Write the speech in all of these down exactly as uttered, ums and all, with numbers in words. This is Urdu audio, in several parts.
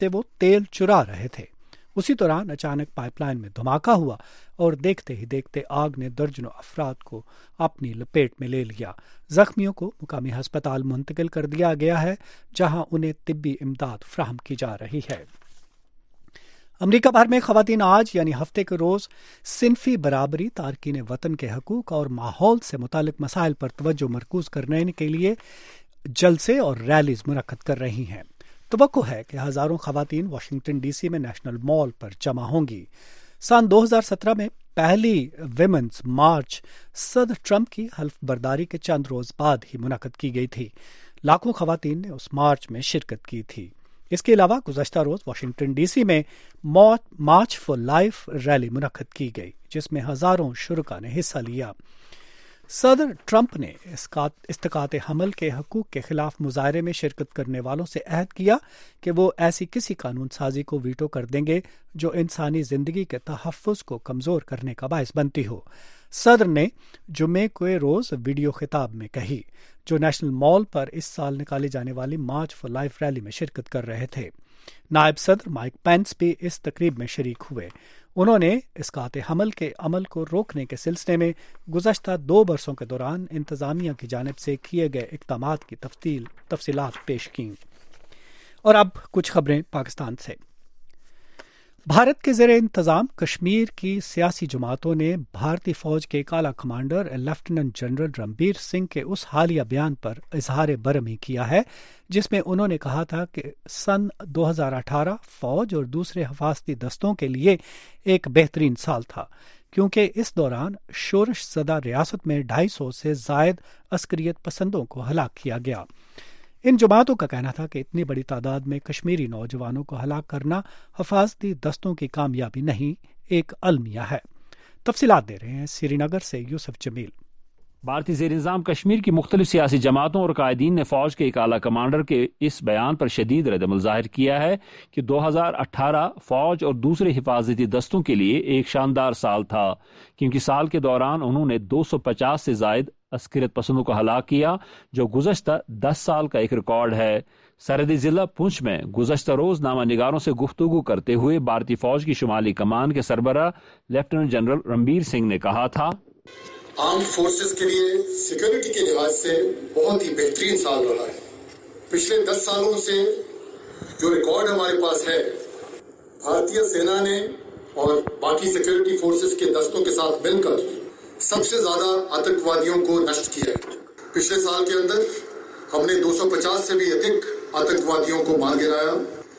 ہفتے وہ تیل چرا رہے تھے۔ اسی دوران اچانک پائپ لائن میں دھماکہ ہوا اور دیکھتے ہی دیکھتے آگ نے درجنوں افراد کو اپنی لپیٹ میں لے لیا۔ زخمیوں کو مقامی ہسپتال منتقل کر دیا گیا ہے، جہاں انہیں طبی امداد فراہم کی جا رہی ہے۔ امریکہ بھر میں خواتین آج یعنی ہفتے کے روز صنفی برابری، تارکین وطن کے حقوق اور ماحول سے متعلق مسائل پر توجہ مرکوز کرنے کے لیے جلسے اور ریلیز منعقد کر رہی ہیں۔ توقع ہے کہ ہزاروں خواتین واشنگٹن ڈی سی میں نیشنل مال پر جمع ہوں گی۔ سن دو ہزار سترہ میں پہلی ویمنز مارچ صدر ٹرمپ کی حلف برداری کے چند روز بعد ہی منعقد کی گئی تھی۔ لاکھوں خواتین نے اس مارچ میں شرکت کی تھی۔ اس کے علاوہ گزشتہ روز واشنگٹن ڈی سی میں مارچ فار لائف ریلی منعقد کی گئی، جس میں ہزاروں شرکاء نے حصہ لیا۔ صدر ٹرمپ نے استقاط حمل کے حقوق کے خلاف مظاہرے میں شرکت کرنے والوں سے عہد کیا کہ وہ ایسی کسی قانون سازی کو ویٹو کر دیں گے جو انسانی زندگی کے تحفظ کو کمزور کرنے کا باعث بنتی ہو۔ صدر نے جمعے کے روز ویڈیو خطاب میں کہی، جو نیشنل مال پر اس سال نکالی جانے والی مارچ فار لائف ریلی میں شرکت کر رہے تھے۔ نائب صدر مائک پینس بھی اس تقریب میں شریک ہوئے۔ انہوں نے اسقاط حمل کے عمل کو روکنے کے سلسلے میں گزشتہ دو برسوں کے دوران انتظامیہ کی جانب سے کیے گئے اقدامات کی تفصیل تفصیلات پیش کیں۔ اور اب کچھ خبریں پاکستان سے۔ بھارت کے زیر انتظام کشمیر کی سیاسی جماعتوں نے بھارتی فوج کے ایک اعلیٰ commander lieutenant general Ranbir Singh کے اس حالیہ بیان پر اظہار برہمی کیا ہے جس میں انہوں نے کہا تھا کہ سن دو ہزار اٹھارہ فوج اور دوسرے حفاظتی دستوں کے لیے ایک بہترین سال تھا، کیونکہ اس دوران شورش زدہ ریاست میں ڈھائی سو سے زائد عسکریت پسندوں کو ہلاک کیا گیا۔ ان جماعتوں کا کہنا تھا کہ اتنی بڑی تعداد میں کشمیری نوجوانوں کو ہلاک کرنا حفاظتی دستوں کی کامیابی نہیں، ایک المیہ ہے۔ تفصیلات دے رہے ہیں سری نگر سے یوسف جمیل۔ بھارتی زیر انتظام کشمیر کی مختلف سیاسی جماعتوں اور قائدین نے فوج کے ایک اعلیٰ کمانڈر کے اس بیان پر شدید ردعمل ظاہر کیا ہے کہ دو ہزار اٹھارہ فوج اور دوسرے حفاظتی دستوں کے لیے ایک شاندار سال تھا، کیونکہ سال کے دوران انہوں نے دو سو پچاس سے زائد عسکریت پسندوں کو ہلاک کیا، جو گزشتہ دس سال کا ایک ریکارڈ ہے۔ سرحدی ضلع پونچھ میں گزشتہ روز نامہ نگاروں سے گفتگو کرتے ہوئے بھارتی فوج کی شمالی کمان کے سربراہ لیفٹیننٹ جنرل رنبیر سنگھ نے کہا تھا، آرم فورسز کے لیے سیکورٹی کے لحاظ سے بہت ہی بہترین سال رہا ہے۔ پچھلے دس سالوں سے جو ریکارڈ ہمارے پاس ہے، بھارتیہ سینا نے اور باقی سیکورٹی فورسز کے دستوں کے ساتھ مل کر سب سے زیادہ آتنکوادیوں کو نشٹ کیا ہے۔ پچھلے سال کے اندر ہم نے دو سو پچاس سے بھی ادھک آتنکوادیوں کو مار گرایا۔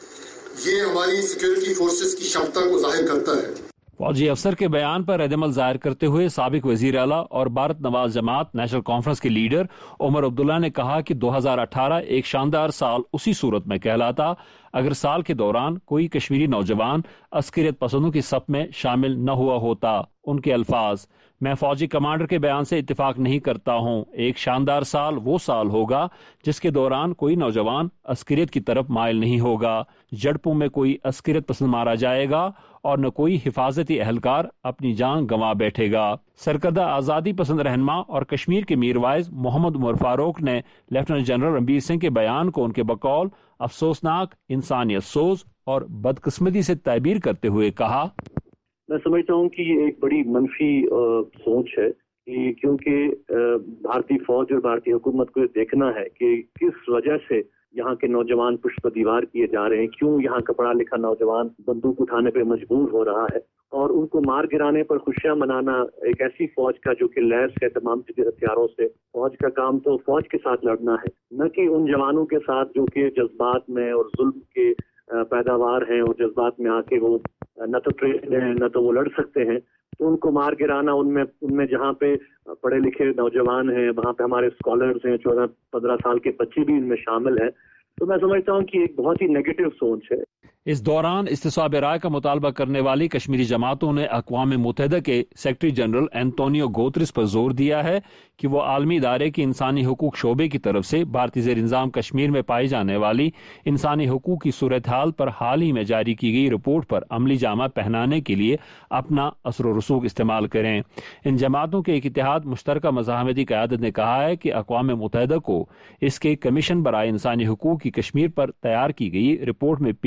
یہ ہماری سیکورٹی فورسز کی شمتا کو ظاہر کرتا ہے۔ فوجی افسر کے بیان پر رد عمل ظاہر کرتے ہوئے سابق وزیر اعلیٰ اور بھارت نواز جماعت نیشنل کانفرنس کے لیڈر عمر عبداللہ نے کہا کہ دو ہزار اٹھارہ ایک شاندار سال اسی صورت میں کہلاتا اگر سال کے دوران کوئی کشمیری نوجوان عسکریت پسندوں کی صف میں شامل نہ ہوا ہوتا۔ ان کے الفاظ، میں فوجی کمانڈر کے بیان سے اتفاق نہیں کرتا ہوں۔ ایک شاندار سال وہ سال ہوگا جس کے دوران کوئی نوجوان عسکریت کی طرف مائل نہیں ہوگا، جڑپوں میں کوئی عسکریت پسند مارا جائے گا اور نہ کوئی حفاظتی اہلکار اپنی جان گنوا بیٹھے گا۔ سرکردہ آزادی پسند رہنما اور کشمیر کے میر وائز محمد عمر فاروق نے لیفٹیننٹ جنرل رنبیر سنگھ کے بیان کو ان کے بقول افسوسناک، انسانیت سوز اور بدقسمتی سے تعبیر کرتے ہوئے کہا، میں سمجھتا ہوں کہ یہ ایک بڑی منفی سوچ ہے، کہ کیونکہ بھارتی فوج اور بھارتی حکومت کو دیکھنا ہے کہ کس وجہ سے یہاں کے نوجوان پشت دیوار کیے جا رہے ہیں، کیوں یہاں کا پڑھا لکھا نوجوان بندوق اٹھانے پہ مجبور ہو رہا ہے، اور ان کو مار گرانے پر خوشیاں منانا ایک ایسی فوج کا جو کہ لیس ہے تمام جدید ہتھیاروں سے۔ فوج کا کام تو فوج کے ساتھ لڑنا ہے، نہ کہ ان جوانوں کے ساتھ جو کہ جذبات میں اور ظلم کے پیداوار ہیں اور جذبات میں آ کے وہ نہ تو ٹرینڈ ہیں نہ تو وہ لڑ سکتے ہیں، تو ان کو مار گرانا، ان میں ان میں جہاں پہ پڑھے لکھے نوجوان ہیں وہاں پہ ہمارے اسکالرز ہیں، چودہ پندرہ سال کے بچے بھی ان میں شامل ہیں، تو میں سمجھتا ہوں کہ ایک بہت ہی نیگیٹو سوچ ہے۔ اس دوران استصواب رائے کا مطالبہ کرنے والی کشمیری جماعتوں نے اقوام متحدہ کے سیکرٹری جنرل اینٹونیو گوتریس پر زور دیا ہے کہ وہ عالمی ادارے کے انسانی حقوق شعبے کی طرف سے بھارتی زیر انتظام کشمیر میں پائی جانے والی انسانی حقوق کی صورتحال پر حال ہی میں جاری کی گئی رپورٹ پر عملی جامہ پہنانے کے لیے اپنا اثر و رسوخ استعمال کریں۔ ان جماعتوں کے ایک اتحاد مشترکہ مزاحمتی قیادت نے کہا ہے کہ اقوام متحدہ کو اس کے کمیشن برائے انسانی حقوق کی کشمیر پر تیار کی گئی رپورٹ میں پیش کی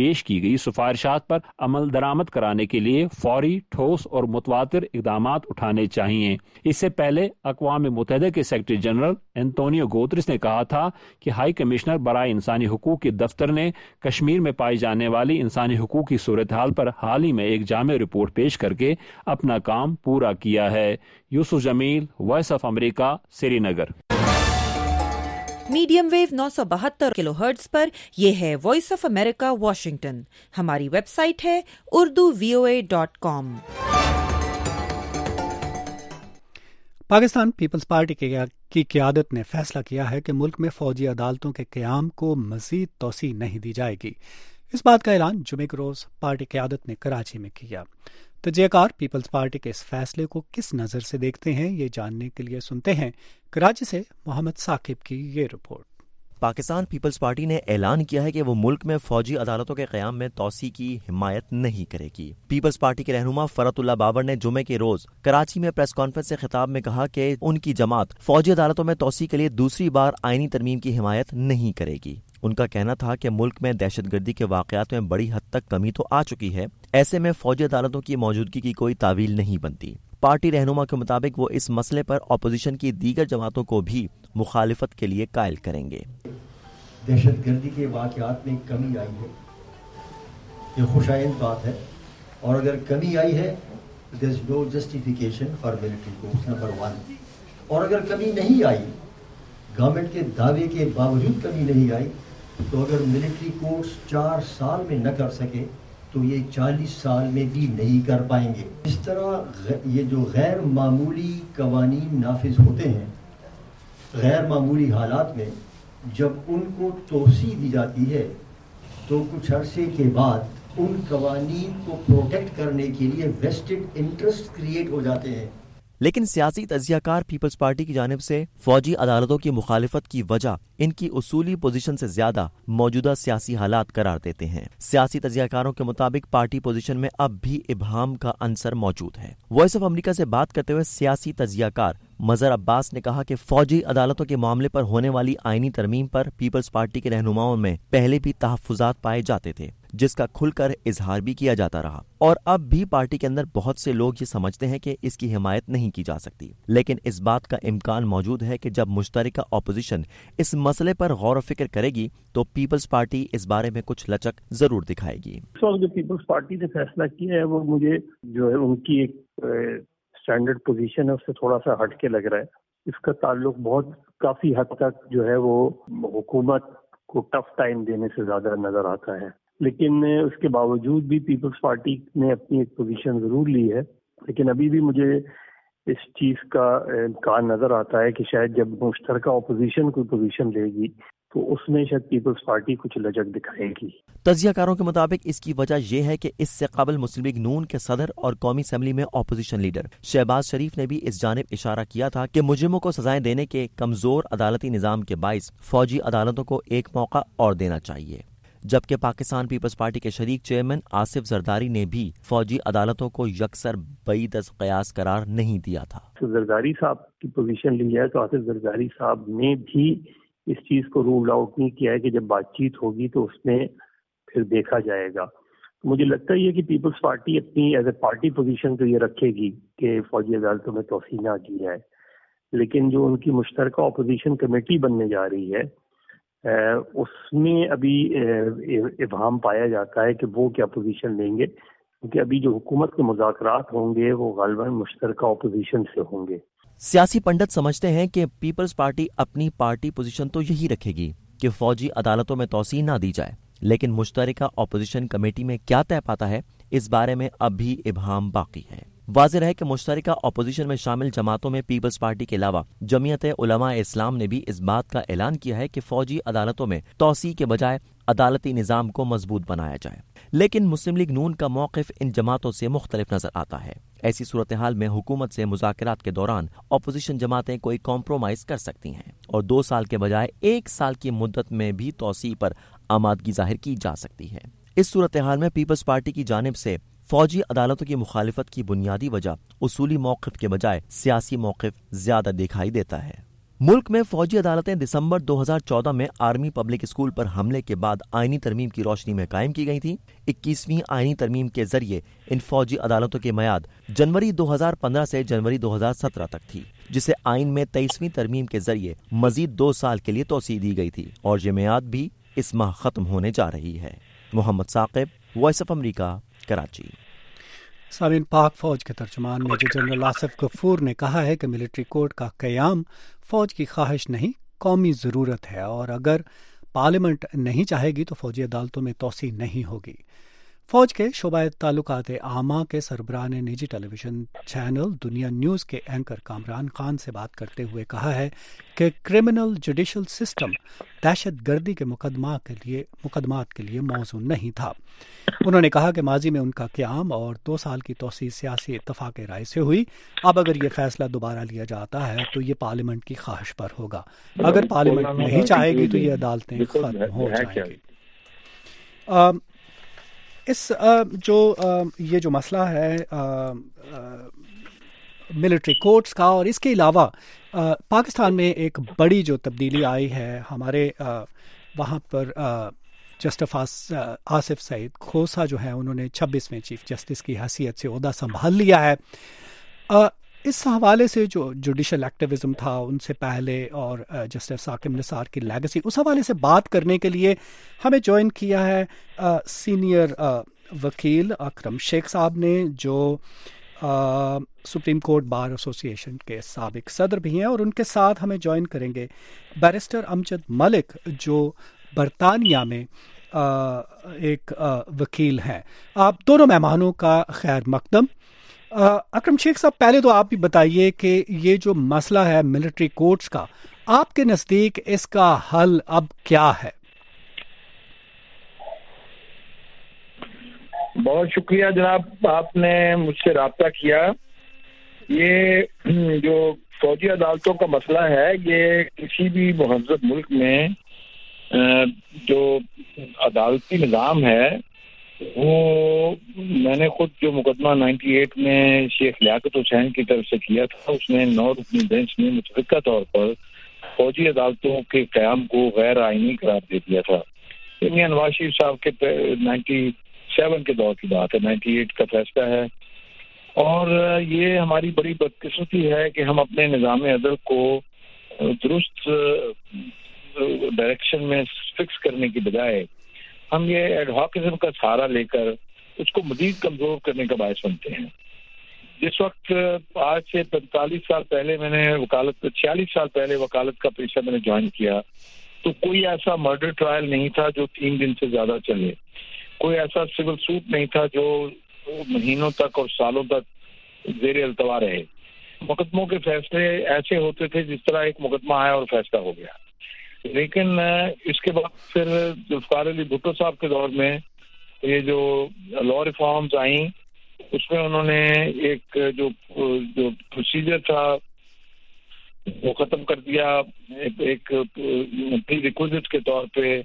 گئی سفارشات پر عمل درآمد کرانے کے لیے فوری، ٹھوس اور متواتر اقدامات اٹھانے چاہیے۔ اس سے پہلے اقوام متحدہ کے سیکرٹری جنرل انتونیو گوتریس نے کہا تھا کہ ہائی کمشنر برائے انسانی حقوق کے دفتر نے کشمیر میں پائی جانے والی انسانی حقوق کی صورتحال پر حال ہی میں ایک جامع رپورٹ پیش کر کے اپنا کام پورا کیا ہے۔ Yusuf Jamil, Voice of America, Srinagar. Medium wave نو سو بہتر کلو ہرٹز پر یہ ہے وائس آف امریکہ واشنگٹن۔ ہماری ویب سائٹ ہے Urdu V O A dot com. Pakistan Peoples Party کی قیادت نے فیصلہ کیا ہے کہ ملک میں فوجی عدالتوں کے قیام کو مزید توسیع نہیں دی جائے گی۔ اس بات کا اعلان جمعے کے روز پارٹی قیادت نے کراچی میں کیا۔ تجزیہ کار پیپلز پارٹی کے اس فیصلے کو کس نظر سے دیکھتے ہیں، یہ جاننے کے لیے سنتے ہیں کراچی سے محمد ثاقب کی یہ رپورٹ۔ پاکستان پیپلز پارٹی نے اعلان کیا ہے کہ وہ ملک میں فوجی عدالتوں کے قیام میں توسیع کی حمایت نہیں کرے گی۔ پیپلز پارٹی کے رہنما فرت اللہ بابر نے جمعے کے روز کراچی میں پریس کانفرنس سے خطاب میں کہا کہ ان کی جماعت فوجی عدالتوں میں توسیع کے لیے دوسری بار آئینی ترمیم کی حمایت نہیں کرے گی۔ ان کا کہنا تھا کہ ملک میں دہشت گردی کے واقعات میں بڑی حد تک کمی تو آ چکی ہے، ایسے میں فوجی عدالتوں کی موجودگی کی کوئی تعویل نہیں بنتی۔ پارٹی رہنما کے مطابق وہ اس مسئلے پر اپوزیشن کی دیگر جماعتوں کو بھی مخالفت کے لیے قائل کریں گے۔ دہشت گردی کے واقعات میں کمی آئی ہے، یہ خوش آئند بات ہے، اور اگر کمی آئی ہے there is no justification for military courts، number one. اور اگر کمی نہیں آئی، گورنمنٹ کے دعوے کے باوجود کمی نہیں آئی، تو اگر ملٹری کورٹس چار سال میں نہ کر سکے تو یہ چالیس سال میں بھی نہیں کر پائیں گے۔ اس طرح یہ جو غیر معمولی قوانین نافذ ہوتے ہیں، غیر معمولی حالات میں جب ان کو توسیع دی جاتی ہے تو کچھ عرصے کے بعد ان قوانین کو پروٹیکٹ کرنے کے لیے ویسٹڈ انٹرسٹ کریٹ ہو جاتے ہیں۔ لیکن سیاسی تجزیہ کار پیپلز پارٹی کی جانب سے فوجی عدالتوں کی مخالفت کی وجہ ان کی اصولی پوزیشن سے زیادہ موجودہ سیاسی حالات قرار دیتے ہیں۔ سیاسی تجزیہ کاروں کے مطابق پارٹی پوزیشن میں اب بھی ابہام کا عنصر موجود ہے۔ وائس آف امریکہ سے بات کرتے ہوئے سیاسی تجزیہ کار مظہر عباس نے کہا کہ فوجی عدالتوں کے معاملے پر ہونے والی آئینی ترمیم پر پیپلز پارٹی کے رہنماؤں میں پہلے بھی تحفظات پائے جاتے تھے، جس کا کھل کر اظہار بھی کیا جاتا رہا، اور اب بھی پارٹی کے اندر بہت سے لوگ یہ سمجھتے ہیں کہ اس کی حمایت نہیں کی جا سکتی، لیکن اس بات کا امکان موجود ہے کہ جب مشترکہ اپوزیشن اس مسئلے پر غور و فکر کرے گی تو پیپلز پارٹی اس بارے میں کچھ لچک ضرور دکھائے گی۔ اس وقت جو پیپلز پارٹی نے فیصلہ کیا ہے وہ مجھے جو ہے ان کی ایک اسٹینڈرڈ پوزیشن ہے اس سے تھوڑا سا ہٹ کے لگ رہا ہے۔ اس کا تعلق بہت کافی حد تک جو ہے وہ حکومت کو ٹف ٹائم دینے سے زیادہ نظر آتا ہے، لیکن اس کے باوجود بھی پیپلز پارٹی نے اپنی ایک پوزیشن ضرور لی ہے۔ لیکن ابھی بھی مجھے اس چیز کا امکان نظر آتا ہے کہ شاید جب مشترکہ اپوزیشن کوئی پوزیشن لے گی تو اس میں شاید پیپلز پارٹی کچھ لچک دکھائے گی۔ تجزیہ کاروں کے مطابق اس کی وجہ یہ ہے کہ اس سے قبل مسلم لیگ نون کے صدر اور قومی اسمبلی میں اپوزیشن لیڈر شہباز شریف نے بھی اس جانب اشارہ کیا تھا کہ مجرموں کو سزائیں دینے کے کمزور عدالتی نظام کے باعث فوجی عدالتوں کو ایک موقع اور دینا چاہیے، جبکہ پاکستان پیپلز پارٹی کے شریک چیئرمین آصف زرداری نے بھی فوجی عدالتوں کو یکسر بعید از قیاس قرار نہیں دیا تھا۔ زرداری صاحب کی پوزیشن لی ہے تو آصف زرداری صاحب نے بھی اس چیز کو رول آؤٹ نہیں کیا ہے کہ جب بات چیت ہوگی تو اس میں پھر دیکھا جائے گا۔ مجھے لگتا ہے کہ پیپلز پارٹی اپنی ایز اے پارٹی پوزیشن تو یہ رکھے گی کہ فوجی عدالتوں میں توسیع نہ کی جائے، لیکن جو ان کی مشترکہ اپوزیشن کمیٹی بننے جا رہی ہے اس میں ابھی ابہام پایا جاتا ہے کہ وہ کیا پوزیشن لیں گے، کیونکہ ابھی جو حکومت کے مذاکرات ہوں گے وہ غالباً مشترکہ اپوزیشن سے ہوں گے۔ سیاسی پنڈت سمجھتے ہیں کہ پیپلز پارٹی اپنی پارٹی پوزیشن تو یہی رکھے گی کہ فوجی عدالتوں میں توسیع نہ دی جائے، لیکن مشترکہ اپوزیشن کمیٹی میں کیا طے پاتا ہے اس بارے میں اب بھی ابہام باقی ہے۔ واضح ہے کہ مشترکہ اپوزیشن میں شامل جماعتوں میں پیپلز پارٹی کے علاوہ جمعیت علماء اسلام نے بھی اس بات کا اعلان کیا ہے کہ فوجی عدالتوں میں توسیع کے بجائے عدالتی نظام کو مضبوط بنایا جائے، لیکن مسلم لیگ نون کا موقف ان جماعتوں سے مختلف نظر آتا ہے۔ ایسی صورتحال میں حکومت سے مذاکرات کے دوران اپوزیشن جماعتیں کوئی کمپرومائز کر سکتی ہیں اور دو سال کے بجائے ایک سال کی مدت میں بھی توسیع پر آمادگی ظاہر کی جا سکتی ہے۔ اس صورتحال میں پیپلز پارٹی کی جانب سے فوجی عدالتوں کی مخالفت کی بنیادی وجہ اصولی موقف کے بجائے سیاسی موقف زیادہ دکھائی دیتا ہے۔ ملک میں فوجی عدالتیں دسمبر دو ہزار چودہ میں آرمی پبلک اسکول پر حملے کے بعد آئینی ترمیم کی روشنی میں قائم کی گئی تھیں۔ اکیسویں آئینی ترمیم کے ذریعے ان فوجی عدالتوں کی میعاد جنوری دو ہزار پندرہ سے جنوری دو ہزار سترہ تک تھی، جسے آئین میں تیئیسویں ترمیم کے ذریعے مزید دو سال کے لیے توسیع دی گئی تھی، اور یہ میعاد بھی اس ماہ ختم ہونے جا رہی ہے۔ Muhammad Saqib, Voice of America, Karachi. سامعین، پاک فوج کے ترجمان میجر جنرل آصف غفور نے کہا ہے کہ ملٹری کورٹ کا قیام فوج کی خواہش نہیں، قومی ضرورت ہے، اور اگر پارلیمنٹ نہیں چاہے گی تو فوجی عدالتوں میں توسیع نہیں ہوگی۔ فوج کے شعبہ تعلقات عامہ کے سربراہ نے نجی television channel Dunya news کے اینکر کامران خان سے بات کرتے ہوئے کہا ہے کہ کرمنل جوڈیشل سسٹم دہشت گردی کے مقدمات کے لیے مقدمات کے لیے موزوں نہیں تھا۔ انہوں نے کہا کہ ماضی میں ان کا قیام اور دو سال کی توسیع سیاسی اتفاق رائے سے ہوئی، اب اگر یہ فیصلہ دوبارہ لیا جاتا ہے تو یہ پارلیمنٹ کی خواہش پر ہوگا، اگر پارلیمنٹ نہیں چاہے گی تو یہ عدالتیں ختم ہو جائیں گی۔ اس جو یہ جو مسئلہ ہے ملٹری کورٹس کا، اور اس کے علاوہ پاکستان میں ایک بڑی جو تبدیلی آئی ہے، ہمارے وہاں پر جسٹس آصف سعید کھوسہ جو ہیں انہوں نے چھبیسویں چیف جسٹس کی حیثیت سے عہدہ سنبھال لیا ہے۔ اس حوالے سے جو جوڈیشل ایکٹیویزم تھا ان سے پہلے اور جسٹس ثاقب نثار کی لیگسی، اس حوالے سے بات کرنے کے لیے ہمیں جوائن کیا ہے سینئر وکیل اکرم شیخ صاحب نے، جو سپریم کورٹ بار ایسوسی ایشن کے سابق صدر بھی ہیں، اور ان کے ساتھ ہمیں جوائن کریں گے بیرسٹر امجد ملک جو برطانیہ میں ایک وکیل ہیں۔ آپ دونوں مہمانوں کا خیر مقدم۔ اکرم شیخ صاحب، پہلے تو آپ بھی بتائیے کہ یہ جو مسئلہ ہے ملٹری کورٹس کا، آپ کے نزدیک اس کا حل اب کیا ہے؟ بہت شکریہ جناب، آپ نے مجھ سے رابطہ کیا۔ یہ جو فوجی عدالتوں کا مسئلہ ہے، یہ کسی بھی مہذب ملک میں جو عدالتی نظام ہے، وہ میں نے خود جو مقدمہ نائنٹی ایٹ میں شیخ لیاقت حسین کی طرف سے کیا تھا، اس میں نو رکنی بینچ نے متفقہ طور پر فوجی عدالتوں کے قیام کو غیر آئینی قرار دے دیا تھا۔ میاں نواز شریف صاحب کے نائنٹی سیون کے دور کی بات ہے، نائنٹی ایٹ کا فیصلہ ہے، اور یہ ہماری بڑی بدقسمتی ہے کہ ہم اپنے نظام عدل کو درست ڈائریکشن میں فکس کرنے کی بجائے ہم یہ ایڈ ہاکزم کا سہارا لے کر اس کو مزید کمزور کرنے کا باعث بنتے ہیں۔ جس وقت آج سے پینتالیس سال پہلے میں نے وکالت چھیالیس سال پہلے وکالت کا پیشہ میں نے جوائن کیا، تو کوئی ایسا مرڈر ٹرائل نہیں تھا جو تین دن سے زیادہ چلے، کوئی ایسا سول سوٹ نہیں تھا جو مہینوں تک اور سالوں تک زیر التوا رہے۔ مقدموں کے فیصلے ایسے ہوتے تھے جس طرح ایک مقدمہ آیا اور فیصلہ ہو گیا۔ لیکن اس کے بعد پھر ذوالفقار علی بھٹو صاحب کے دور میں یہ جو لا ریفارمز آئیں، اس میں انہوں نے ایک جو جو پروسیجر تھا وہ ختم کر دیا، ایک پری ریکوزٹ کے طور پہ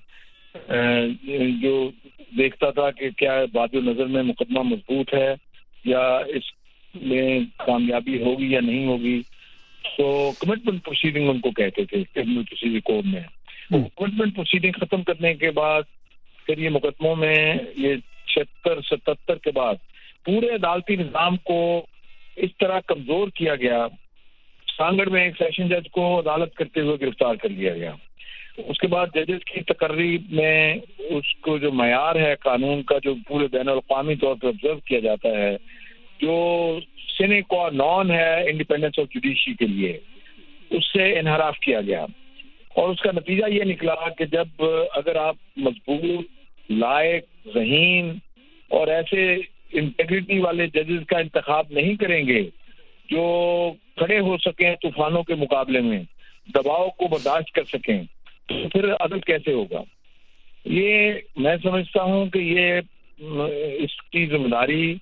جو دیکھتا تھا کہ کیا باد نظر میں مقدمہ مضبوط ہے یا اس میں کامیابی ہوگی یا نہیں ہوگی، تو کمٹمنٹ پروسیڈنگ ان کو کہتے تھے کرمنل پروسیجر کوڈ میں۔ کمٹمنٹ پروسیڈنگ ختم کرنے کے بعد پھر یہ مقدموں میں یہ چھہتر ستہتر کے بعد پورے عدالتی نظام کو اس طرح کمزور کیا گیا، سانگڑ میں ایک سیشن جج کو عدالت کرتے ہوئے گرفتار کر لیا گیا۔ اس کے بعد ججز کی تقرری میں اس کو جو معیار ہے قانون کا جو پورے بین الاقوامی طور پر آبزرو کیا جاتا ہے، جو سینے qua non ہے انڈیپینڈنس آف جوڈیشری کے لیے، اس سے انحراف کیا گیا، اور اس کا نتیجہ یہ نکلا کہ جب اگر آپ مضبوط، لائق، ذہین اور ایسے انٹیگریٹی والے ججز کا انتخاب نہیں کریں گے جو کھڑے ہو سکیں طوفانوں کے مقابلے میں، دباؤ کو برداشت کر سکیں، تو پھر عدل کیسے ہوگا؟ یہ میں سمجھتا ہوں کہ یہ اس کی ذمہ داری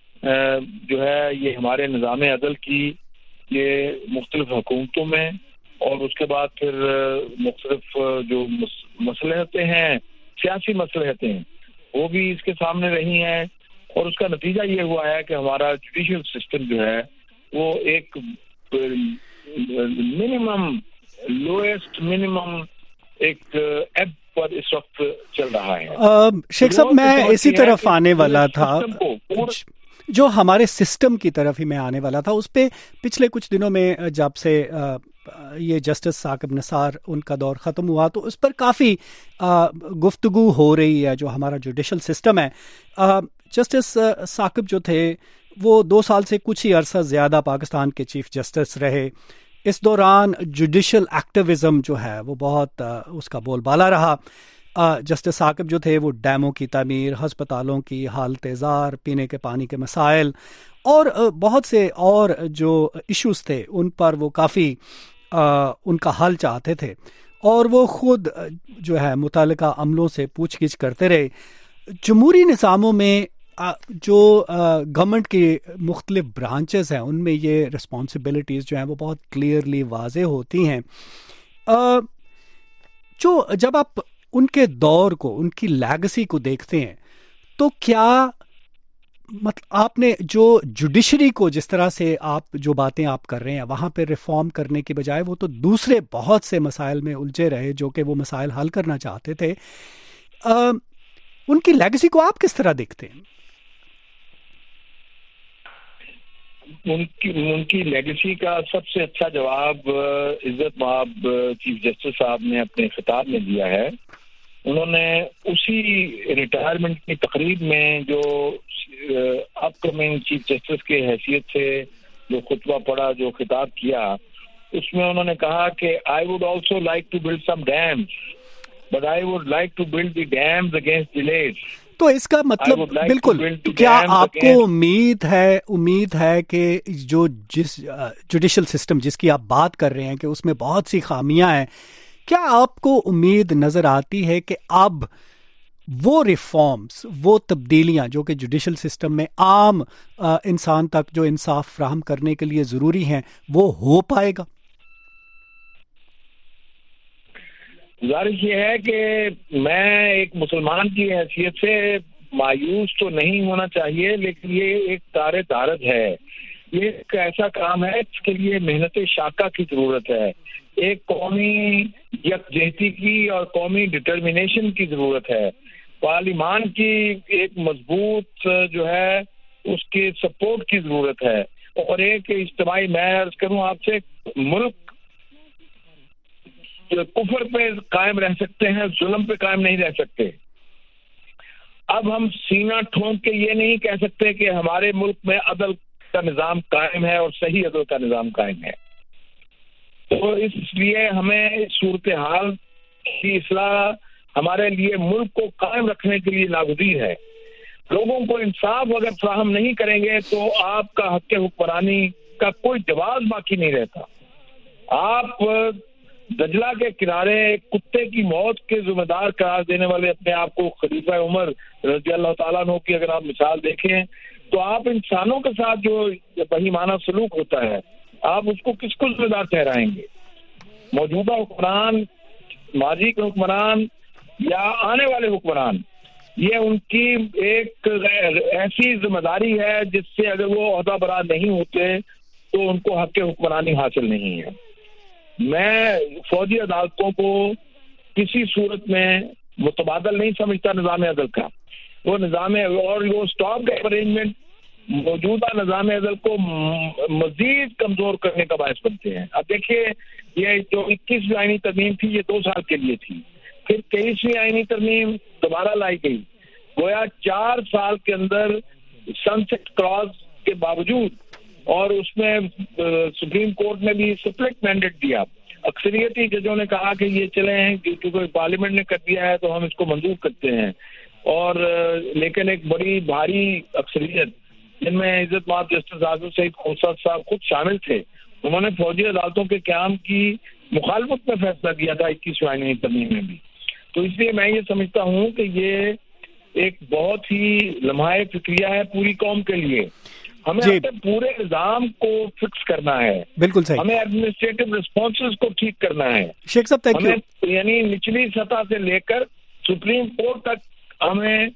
جو ہے یہ ہمارے نظام عدل کی یہ مختلف حکومتوں میں، اور اس کے بعد پھر مختلف جو مصلحتیں ہیں، سیاسی مصلحتیں ہیں، وہ بھی اس کے سامنے رہی ہیں، اور اس کا نتیجہ یہ ہوا ہے کہ ہمارا جوڈیشل سسٹم جو ہے وہ ایک منیمم लोएस्ट मिनिमम एक एब पर इस वक्त चल रहा है। शेख साहब, मैं इसी तरफ आने वाला था, जो हमारे सिस्टम की तरफ ही मैं आने वाला था। उस पे पिछले कुछ दिनों में जब से ये जस्टिस साकिब निसार उनका दौर ख़त्म हुआ तो उस पर काफ़ी गुफ्तगू हो रही है। जो हमारा जुडिशल सिस्टम है, जस्टिस साकिब जो थे वो दो साल से कुछ ही अरसा ज़्यादा पाकिस्तान के चीफ जस्टिस रहे। इस दौरान जुडिशल एक्टिविज़म जो है वो बहुत उसका बोलबाला रहा। जस्टिस साकिब जो थे वो डैमों की तामीर, हस्पतालों की हालत ज़ार, पीने के पानी के मसाइल और बहुत से और जो इश्यूज़ थे उन पर वो काफ़ी उनका हल चाहते थे और वो ख़ुद जो है मुतालिका अमलों से पूछ गिछ करते रहे। जमहूरी निज़ामों में जो गवर्नमेंट की मुख्तलिफ ब्रांचेस हैं उनमें ये रिस्पॉन्सिबिलिटीज़ जो हैं वो बहुत क्लियरली वाज़े होती हैं। जो जब आप उनके दौर को, उनकी लेगेसी को देखते हैं तो क्या मतलब आपने जो जुडिशरी को जिस तरह से आप जो बातें आप कर रहे हैं वहाँ पे रिफॉर्म करने की बजाय वो तो दूसरे बहुत से मसाइल में उलझे रहे जो कि वो मसाइल हल करना चाहते थे। आ, उनकी लेगेसी को आप किस तरह देखते हैं? उनकी उनकी लेगेसी का सबसे अच्छा जवाब इज्जत माब चीफ जस्टिस साहब ने अपने खिताब में दिया है। उन्होंने उसी रिटायरमेंट की तकरीब में जो अपकमिंग चीफ जस्टिस के हैसियत से जो खुतबा पढ़ा, जो खिताब किया, उसमें उन्होंने कहा कि I would also like to build some dams but I would like to build the dams against delays. तो इसका मतलब like बिल्कुल, क्या आपको उम्मीद है उम्मीद है कि जो जिस जुडिशल सिस्टम जिसकी आप बात कर रहे हैं कि उसमें बहुत सी खामियां हैं, क्या आपको उम्मीद नजर आती है कि अब वो रिफॉर्म्स, वो तब्दीलियां जो कि जुडिशल सिस्टम में आम आ, इंसान तक जो इंसाफ फ्राहम करने के लिए ज़रूरी हैं वो हो पाएगा? गुजारिश ये है कि मैं एक मुसलमान की हैसियत से मायूस तो नहीं होना चाहिए, लेकिन ये एक तारे तारद है। ये एक ऐसा काम है जिसके लिए मेहनत शाका की जरूरत है, एक कौमी यकजहती की और कौमी डिटर्मिनेशन की जरूरत है, पार्लिमान की एक मजबूत जो है उसके सपोर्ट की जरूरत है और एक इज्तिमाई, मैं अर्ज करूं आपसे, मुल्क कुफर पे कायम रह सकते हैं, जुल्म पे कायम नहीं रह सकते। अब हम सीना ठोंक के ये नहीं कह सकते कि हमारे मुल्क में अदल का निज़ाम कायम है और सही अदल का निज़ाम कायम है। तो इसलिए हमें सूरत हाल की इस्लाह हमारे लिए मुल्क को कायम रखने के लिए नागुज़ीर है। लोगों को इंसाफ अगर फ्राहम नहीं करेंगे तो आपका हक़ हुक्मरानी का कोई जवाब बाकी नहीं रहता। आप दजला के किनारे कुत्ते की मौत के जिम्मेदार करार देने वाले अपने आप को खलीफा उमर रज़ी अल्लाह ताला अन्हु की अगर आप मिसाल देखें तो आप इंसानों के साथ जो बेईमाना सलूक होता है आप उसको किसको जिम्मेदार ठहराएंगे? मौजूदा हुक्मरान, माजी के हुक्मरान या आने वाले हुक्मरान? ये उनकी एक ऐसी जिम्मेदारी है जिससे अगर वो ओहदा बरार नहीं होते तो उनको हक़ हुक्मरानी हासिल नहीं है। मैं फौजी अदालतों को किसी सूरत में मुतबादल नहीं समझता निज़ाम अदल का। वो निज़ाम और वो स्टॉप गैप अरेंजमेंट मौजूदा निज़ाम अदल को मजीद कमजोर करने का बायस बनते हैं। अब देखिए, ये जो इक्कीसवीं आईनी तरमीम थी ये दो साल के लिए थी, फिर तेईसवीं आईनी तरमीम दोबारा लाई गई। गोया चार साल के अंदर सनसेट क्रॉस के बावजूद और उसमें सुप्रीम कोर्ट ने भी स्प्लिट मैंडेट दिया। अक्सरियती जजों ने कहा कि ये चलें क्योंकि पार्लियामेंट ने कर दिया है तो हम इसको मंजूर करते हैं, और लेकिन एक बड़ी भारी अक्सरियत जिनमें इज्जत माब जस्टिस आजम सईद खोसर साहब खुद शामिल थे, उन्होंने फौजी अदालतों के क़याम की मुखालफत में फैसला दिया था इक्कीसवीं आईनी तरमीम में भी। तो इसलिए मैं ये समझता हूँ कि ये एक बहुत ही लम्हाए फिक्रिया है पूरी कौम के लिए। हमें अपने पूरे निज़ाम को फिक्स करना है, बिल्कुल सही। हमें एडमिनिस्ट्रेटिव रिस्पॉन्सेस को ठीक करना है। शेख साहब, थैंक यू। यानी निचली सतह से लेकर सुप्रीम कोर्ट तक हमें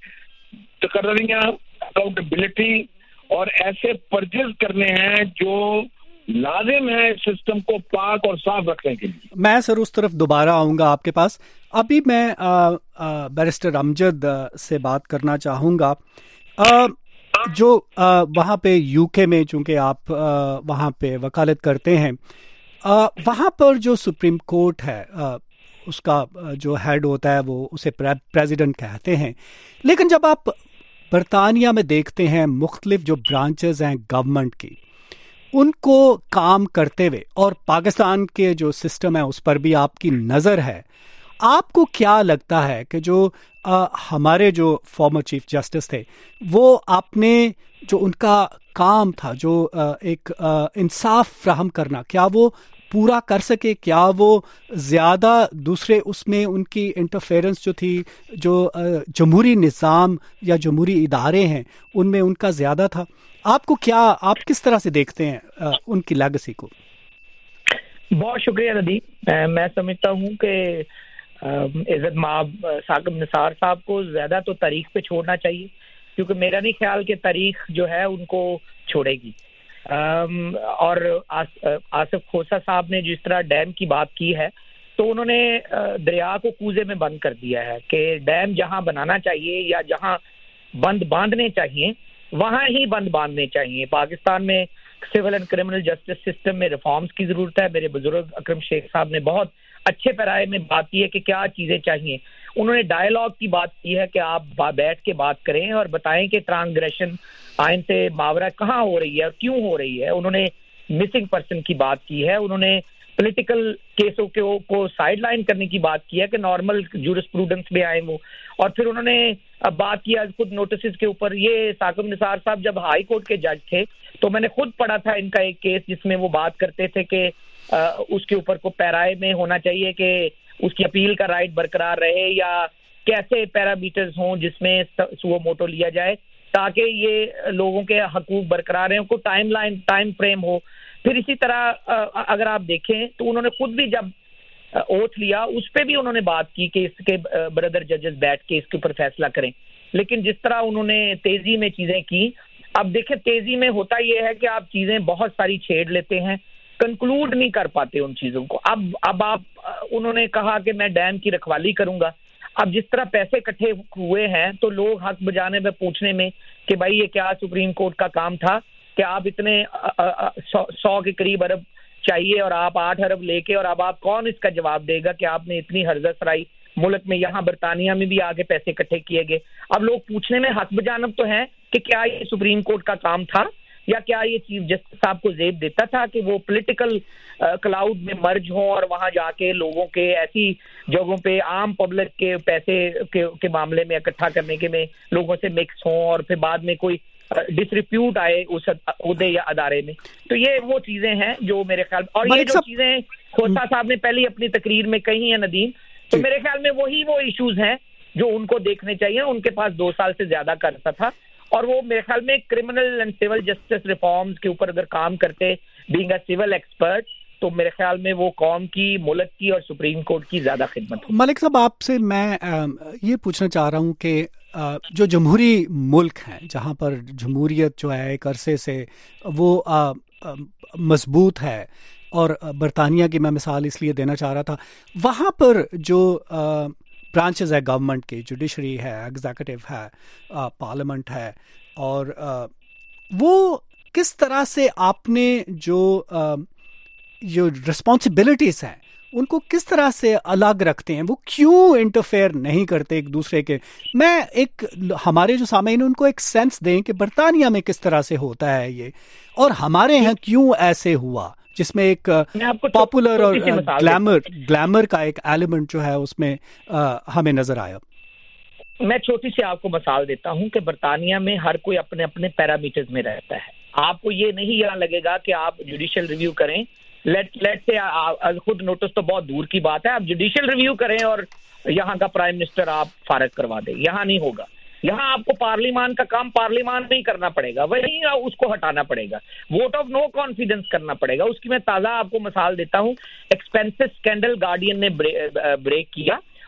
तकर्रियां, अकाउंटेबिलिटी और ऐसे पर्चेज करने हैं जो لازم ہے اس سسٹم کو پاک اور صاف رکھنے کے لیے. میں سر اس طرف دوبارہ آؤں گا آپ کے پاس. ابھی میں بیرسٹر امجد سے بات کرنا چاہوں گا. آ, جو آ, وہاں پہ یو کے میں چونکہ آپ آ, وہاں پہ وکالت کرتے ہیں, آ, وہاں پر جو سپریم کورٹ ہے آ, اس کا جو ہیڈ ہوتا ہے وہ اسے پریزیڈنٹ کہتے ہیں, لیکن جب آپ برطانیہ میں دیکھتے ہیں مختلف جو برانچز ہیں گورنمنٹ کی, ان کو کام کرتے ہوئے, اور پاکستان کے جو سسٹم ہے اس پر بھی آپ کی نظر ہے, آپ کو کیا لگتا ہے کہ جو آ, ہمارے جو فارمر چیف جسٹس تھے وہ آپ نے جو ان کا کام تھا جو آ, ایک آ, انصاف فراہم کرنا, کیا وہ پورا کر سکے؟ کیا وہ زیادہ دوسرے اس میں ان کی انٹرفیرنس جو تھی, جو آ, جمہوری نظام یا جمہوری ادارے ہیں ان میں ان کا زیادہ تھا؟ آپ کو کیا, آپ کس طرح سے دیکھتے ہیں آ, ان کی لیگسی کو؟ بہت شکریہ ندیم. میں سمجھتا ہوں کہ عزت مآب ثاقب نثار صاحب کو زیادہ تو تاریخ پہ چھوڑنا چاہیے, کیونکہ میرا نہیں خیال کہ تاریخ جو ہے ان کو چھوڑے گی. اور آصف کھوسہ صاحب نے جس طرح ڈیم کی بات کی ہے, تو انہوں نے دریا کو کوزے میں بند کر دیا ہے کہ ڈیم جہاں بنانا چاہیے یا جہاں بند باندھنے چاہیے وہاں ہی بند باندھنے چاہیے. پاکستان میں civil and criminal justice system میں ریفارمز کی ضرورت ہے. میرے بزرگ اکرم شیخ صاحب نے بہت اچھے پیرائے میں بات کی ہے کہ کیا چیزیں چاہیے. انہوں نے ڈائیلاگ کی بات کی ہے کہ آپ بیٹھ کے بات کریں اور بتائیں کہ ٹرانسگریشن آئین سے ماورا کہاں ہو رہی ہے اور کیوں ہو رہی ہے. انہوں نے مسنگ پرسن کی بات کی ہے. انہوں نے پولیٹیکل کیسوں کو سائیڈ لائن کرنے کی بات کی ہے کہ نارمل جورسپروڈنس میں آئیں وہ. اور پھر انہوں نے بات کیا خود نوٹسز کے اوپر. یہ ثاقب نثار صاحب جب ہائی کورٹ کے جج تھے تو میں نے خود پڑھا تھا ان کا ایک کیس جس میں وہ بات کرتے تھے کہ اس کے اوپر کو پیرائے میں ہونا چاہیے کہ اس کی اپیل کا رائٹ برقرار رہے, یا کیسے پیرامیٹرز ہوں جس میں سو موٹو لیا جائے تاکہ یہ لوگوں کے حقوق برقرار ہیں, ان کو ٹائم لائن ٹائم فریم ہو. پھر اسی طرح اگر آپ دیکھیں تو انہوں نے خود بھی جب اوتھ لیا اس پہ بھی انہوں نے بات کی کہ اس کے بردر ججز بیٹھ کے اس کے اوپر فیصلہ کریں. لیکن جس طرح انہوں نے تیزی میں چیزیں کی, اب دیکھیں تیزی میں ہوتا یہ ہے کہ آپ چیزیں بہت ساری چھیڑ لیتے ہیں, کنکلوڈ نہیں کر پاتے ان چیزوں کو. اب اب آپ انہوں نے کہا کہ میں ڈیم کی رکھوالی کروں گا. اب جس طرح پیسے اکٹھے ہوئے ہیں تو لوگ حق بجانے میں پوچھنے میں کہ بھائی یہ کیا سپریم کورٹ کا کام تھا کہ آپ اتنے سو کے قریب ارب چاہیے اور آپ آٹھ ارب لے کے, اور اب آپ کون اس کا جواب دے گا کہ آپ نے اتنی ہرزہ سرائی ملک میں, یہاں برطانیہ میں بھی آگے پیسے اکٹھے کیے گئے. اب لوگ پوچھنے میں حق بجانب تو ہیں کہ کیا یہ سپریم کورٹ کا کام تھا یا کیا یہ چیف جسٹس صاحب کو زیب دیتا تھا کہ وہ پولیٹیکل کلاؤڈ میں مرج ہوں اور وہاں جا کے لوگوں کے ایسی جگہوں پہ عام پبلک کے پیسے کے معاملے میں اکٹھا کرنے کے میں لوگوں سے مکس ہوں اور پھر بعد میں کوئی ڈسریپیوٹ آئے اس عہدے یا ادارے میں. تو یہ وہ چیزیں ہیں جو میرے خیال میں, اور یہ جو چیزیں کھوسہ صاحب نے پہلی اپنی تقریر میں کہی ہیں ندیم, تو میرے خیال میں وہی وہ ایشوز ہیں جو ان کو دیکھنے چاہیے. ان کے پاس دو سال سے زیادہ کا عرصہ تھا اور وہ میرے خیال میں criminal and civil justice reforms کے اوپر اگر کام کرتے بینگ اے سول ایکسپرٹ تو میرے خیال میں وہ قوم کی, ملک کی اور سپریم کورٹ کی زیادہ خدمت ہو. ملک صاحب آپ سے میں یہ پوچھنا چاہ رہا ہوں کہ جو جمہوری ملک ہیں جہاں پر جمہوریت جو ہے ایک عرصے سے وہ مضبوط ہے, اور برطانیہ کی میں مثال اس لیے دینا چاہ رہا تھا, وہاں پر جو برانچز ہے گورنمنٹ کی, جوڈیشری ہے, ایگزیکٹو ہے, پارلیمنٹ ہے, اور وہ کس طرح سے آپ نے جو جو رسپانسبلٹیز ہیں ان کو کس طرح سے الگ رکھتے ہیں, وہ کیوں انٹرفیئر نہیں کرتے ایک دوسرے کے. میں ایک ہمارے جو سامعین ان کو ایک سینس دیں کہ برطانیہ میں کس طرح سے ہوتا ہے یہ, اور ہمارے یہاں کیوں ایسے ہوا, جس میں ایک پاپولر اور گلیمر گلیمر کا ایک ایلیمنٹ جو ہے اس میں ہمیں نظر آیا. میں چھوٹی سی آپ کو مثال دیتا ہوں کہ برطانیہ میں ہر کوئی اپنے اپنے پیرامیٹرز میں رہتا ہے. آپ کو یہ نہیں یہاں لگے گا کہ آپ جوڈیشل ریویو کریں, لیٹ لیٹ سے خود نوٹس تو بہت دور کی بات ہے, آپ جوڈیشل ریویو کریں اور یہاں کا پرائم منسٹر آپ فارغ کروا دیں. یہاں نہیں ہوگا. یہاں آپ کو پارلیمان کا کام پارلیمان میں ہی کرنا پڑے گا, وہی اس کو ہٹانا پڑے گا, ووٹ آف نو کانفیڈنس کرنا پڑے گا. اس کی میں تازہ آپ کو مثال دیتا ہوں. ایکسپینسز اسکینڈل گارڈین نے بریک کیا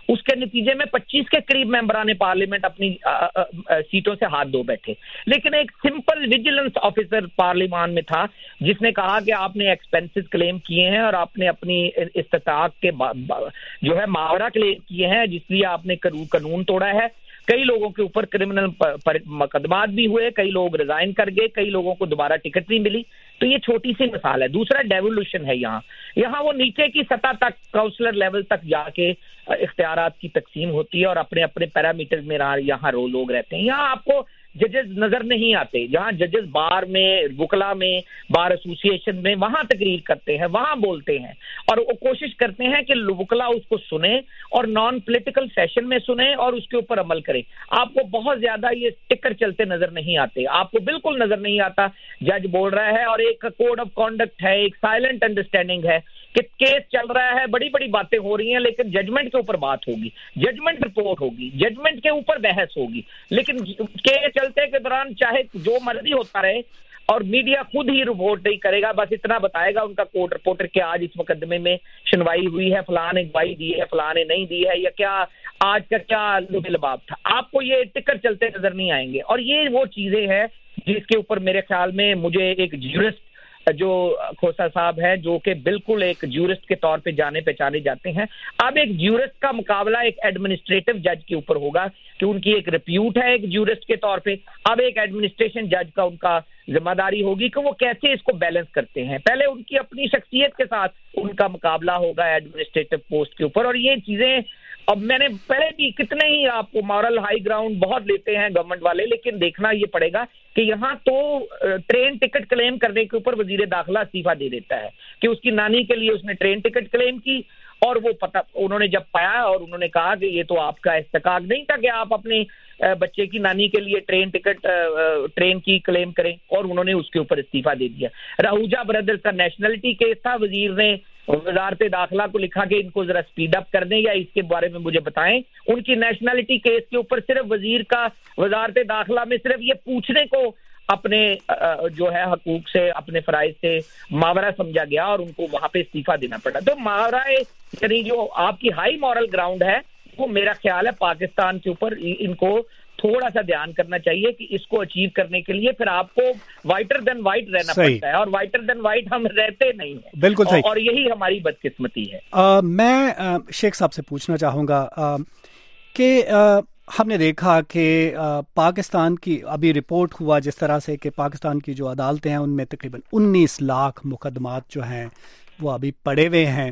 اس کے نتیجے میں پچیس کے قریب ممبران پارلیمنٹ اپنی آ, آ, آ, سیٹوں سے ہاتھ دھو بیٹھے. لیکن ایک سمپل ویجیلنس آفیسر پارلیمان میں تھا جس نے کہا کہ آپ نے ایکسپینسز کلیم کیے ہیں اور آپ نے اپنی استطاعت کے با, با, جو ہے معاورہ کلیم کیے ہیں جس لیے آپ نے قانون توڑا ہے. کئی لوگوں کے اوپر کرمنل مقدمات بھی ہوئے, کئی لوگ ریزائن کر گئے, کئی لوگوں کو دوبارہ ٹکٹ نہیں ملی. تو یہ چھوٹی سی مثال ہے. دوسرا ڈیوولوشن ہے. یہاں یہاں وہ نیچے کی سطح تک کاؤنسلر لیول تک جا کے اختیارات کی تقسیم ہوتی ہے اور اپنے اپنے پیرامیٹر میں یہاں رو لوگ رہتے ہیں. یہاں آپ کو ججز نظر نہیں آتے. جہاں ججز بار میں, وکلا میں, بار ایسوسی ایشن میں وہاں تقریر کرتے ہیں, وہاں بولتے ہیں اور وہ کوشش کرتے ہیں کہ وکلا اس کو سنیں اور نان پولیٹیکل سیشن میں سنیں اور اس کے اوپر عمل کریں. آپ کو بہت زیادہ یہ ٹکر چلتے نظر نہیں آتے. آپ کو بالکل نظر نہیں آتا جج بول رہا ہے اور ایک کوڈ آف کانڈکٹ ہے, ایک سائلنٹ انڈرسٹینڈنگ ہے کہ کیس چل رہا ہے, بڑی بڑی باتیں ہو رہی ہیں, لیکن ججمنٹ کے اوپر بات ہوگی, ججمنٹ رپورٹ ہوگی, ججمنٹ کے اوپر بحث ہوگی. لیکن کیس چلتے کے دوران چاہے جو مرضی ہوتا رہے اور میڈیا خود ہی رپورٹ نہیں کرے گا, بس اتنا بتائے گا ان کا کوٹ رپورٹر کہ آج اس مقدمے میں سنوائی ہوئی ہے, فلاں نے گواہی دی ہے, فلاں نے نہیں دی ہے, یا کیا آج کا کیا لباب تھا. آپ کو یہ ٹکر چلتے نظر نہیں آئیں گے. اور یہ وہ چیزیں ہیں جس کے اوپر میرے خیال میں مجھے ایک جیورسٹ جو کھوسا صاحب ہے, جو کہ بالکل ایک جیورسٹ کے طور پہ جانے پہچانے جاتے ہیں, اب ایک جیورسٹ کا مقابلہ ایک ایڈمنسٹریٹو جج کے اوپر ہوگا کہ ان کی ایک ریپیوٹ ہے ایک جیورسٹ کے طور پہ. اب ایک ایڈمنسٹریشن جج کا ان کا ذمہ داری ہوگی کہ وہ کیسے اس کو بیلنس کرتے ہیں. پہلے ان کی اپنی شخصیت کے ساتھ ان کا مقابلہ ہوگا ایڈمنسٹریٹو پوسٹ کے اوپر. اور یہ چیزیں اب میں نے پہلے بھی کتنے ہی آپ کو مورل ہائی گراؤنڈ بہت لیتے ہیں گورنمنٹ والے, لیکن دیکھنا یہ پڑے گا کہ یہاں تو ٹرین ٹکٹ کلیم کرنے کے اوپر وزیر داخلہ استعفیٰ دے دیتا ہے کہ اس کی نانی کے لیے اس نے ٹرین ٹکٹ کلیم کی, اور وہ پتہ انہوں نے جب پایا اور انہوں نے کہا کہ یہ تو آپ کا استحقاق نہیں تھا کہ آپ اپنے بچے کی نانی کے لیے ٹرین ٹکٹ ٹرین کی کلیم کریں, اور انہوں نے اس کے اوپر استعفیٰ دے دیا. راہوجا بردرز کا نیشنلٹی کیس تھا, وزیر نے وزارت داخلہ کو لکھا کہ ان کو ذرا سپیڈ اپ کر دیں یا اس کے بارے میں مجھے بتائیں. ان کی نیشنلٹی کیس کے اوپر صرف وزیر کا وزارت داخلہ میں صرف یہ پوچھنے کو اپنے جو ہے حقوق سے, اپنے فرائض سے ماورا سمجھا گیا اور ان کو وہاں پہ استعفیٰ دینا پڑا. تو ماورا یعنی جو آپ کی ہائی مورل گراؤنڈ ہے وہ میرا خیال ہے پاکستان کے اوپر ان کو تھوڑا سا دھیان کرنا چاہیے کہ اس کو اچیو کرنے کے لیے پھر آپ کو وائٹر دین وائٹ رہنا پڑتا ہے, اور وائٹر دین وائٹ ہم رہتے نہیں ہیں. بالکل صحیح. اور یہی ہماری بدقسمتی ہے. آ, میں آ, شیخ صاحب سے پوچھنا چاہوں گا آ, کہ آ, ہم نے دیکھا کہ آ, پاکستان کی ابھی رپورٹ ہوا جس طرح سے کہ پاکستان کی جو عدالتیں ہیں ان میں تقریباً انیس لاکھ مقدمات جو ہیں وہ ابھی پڑے ہوئے ہیں.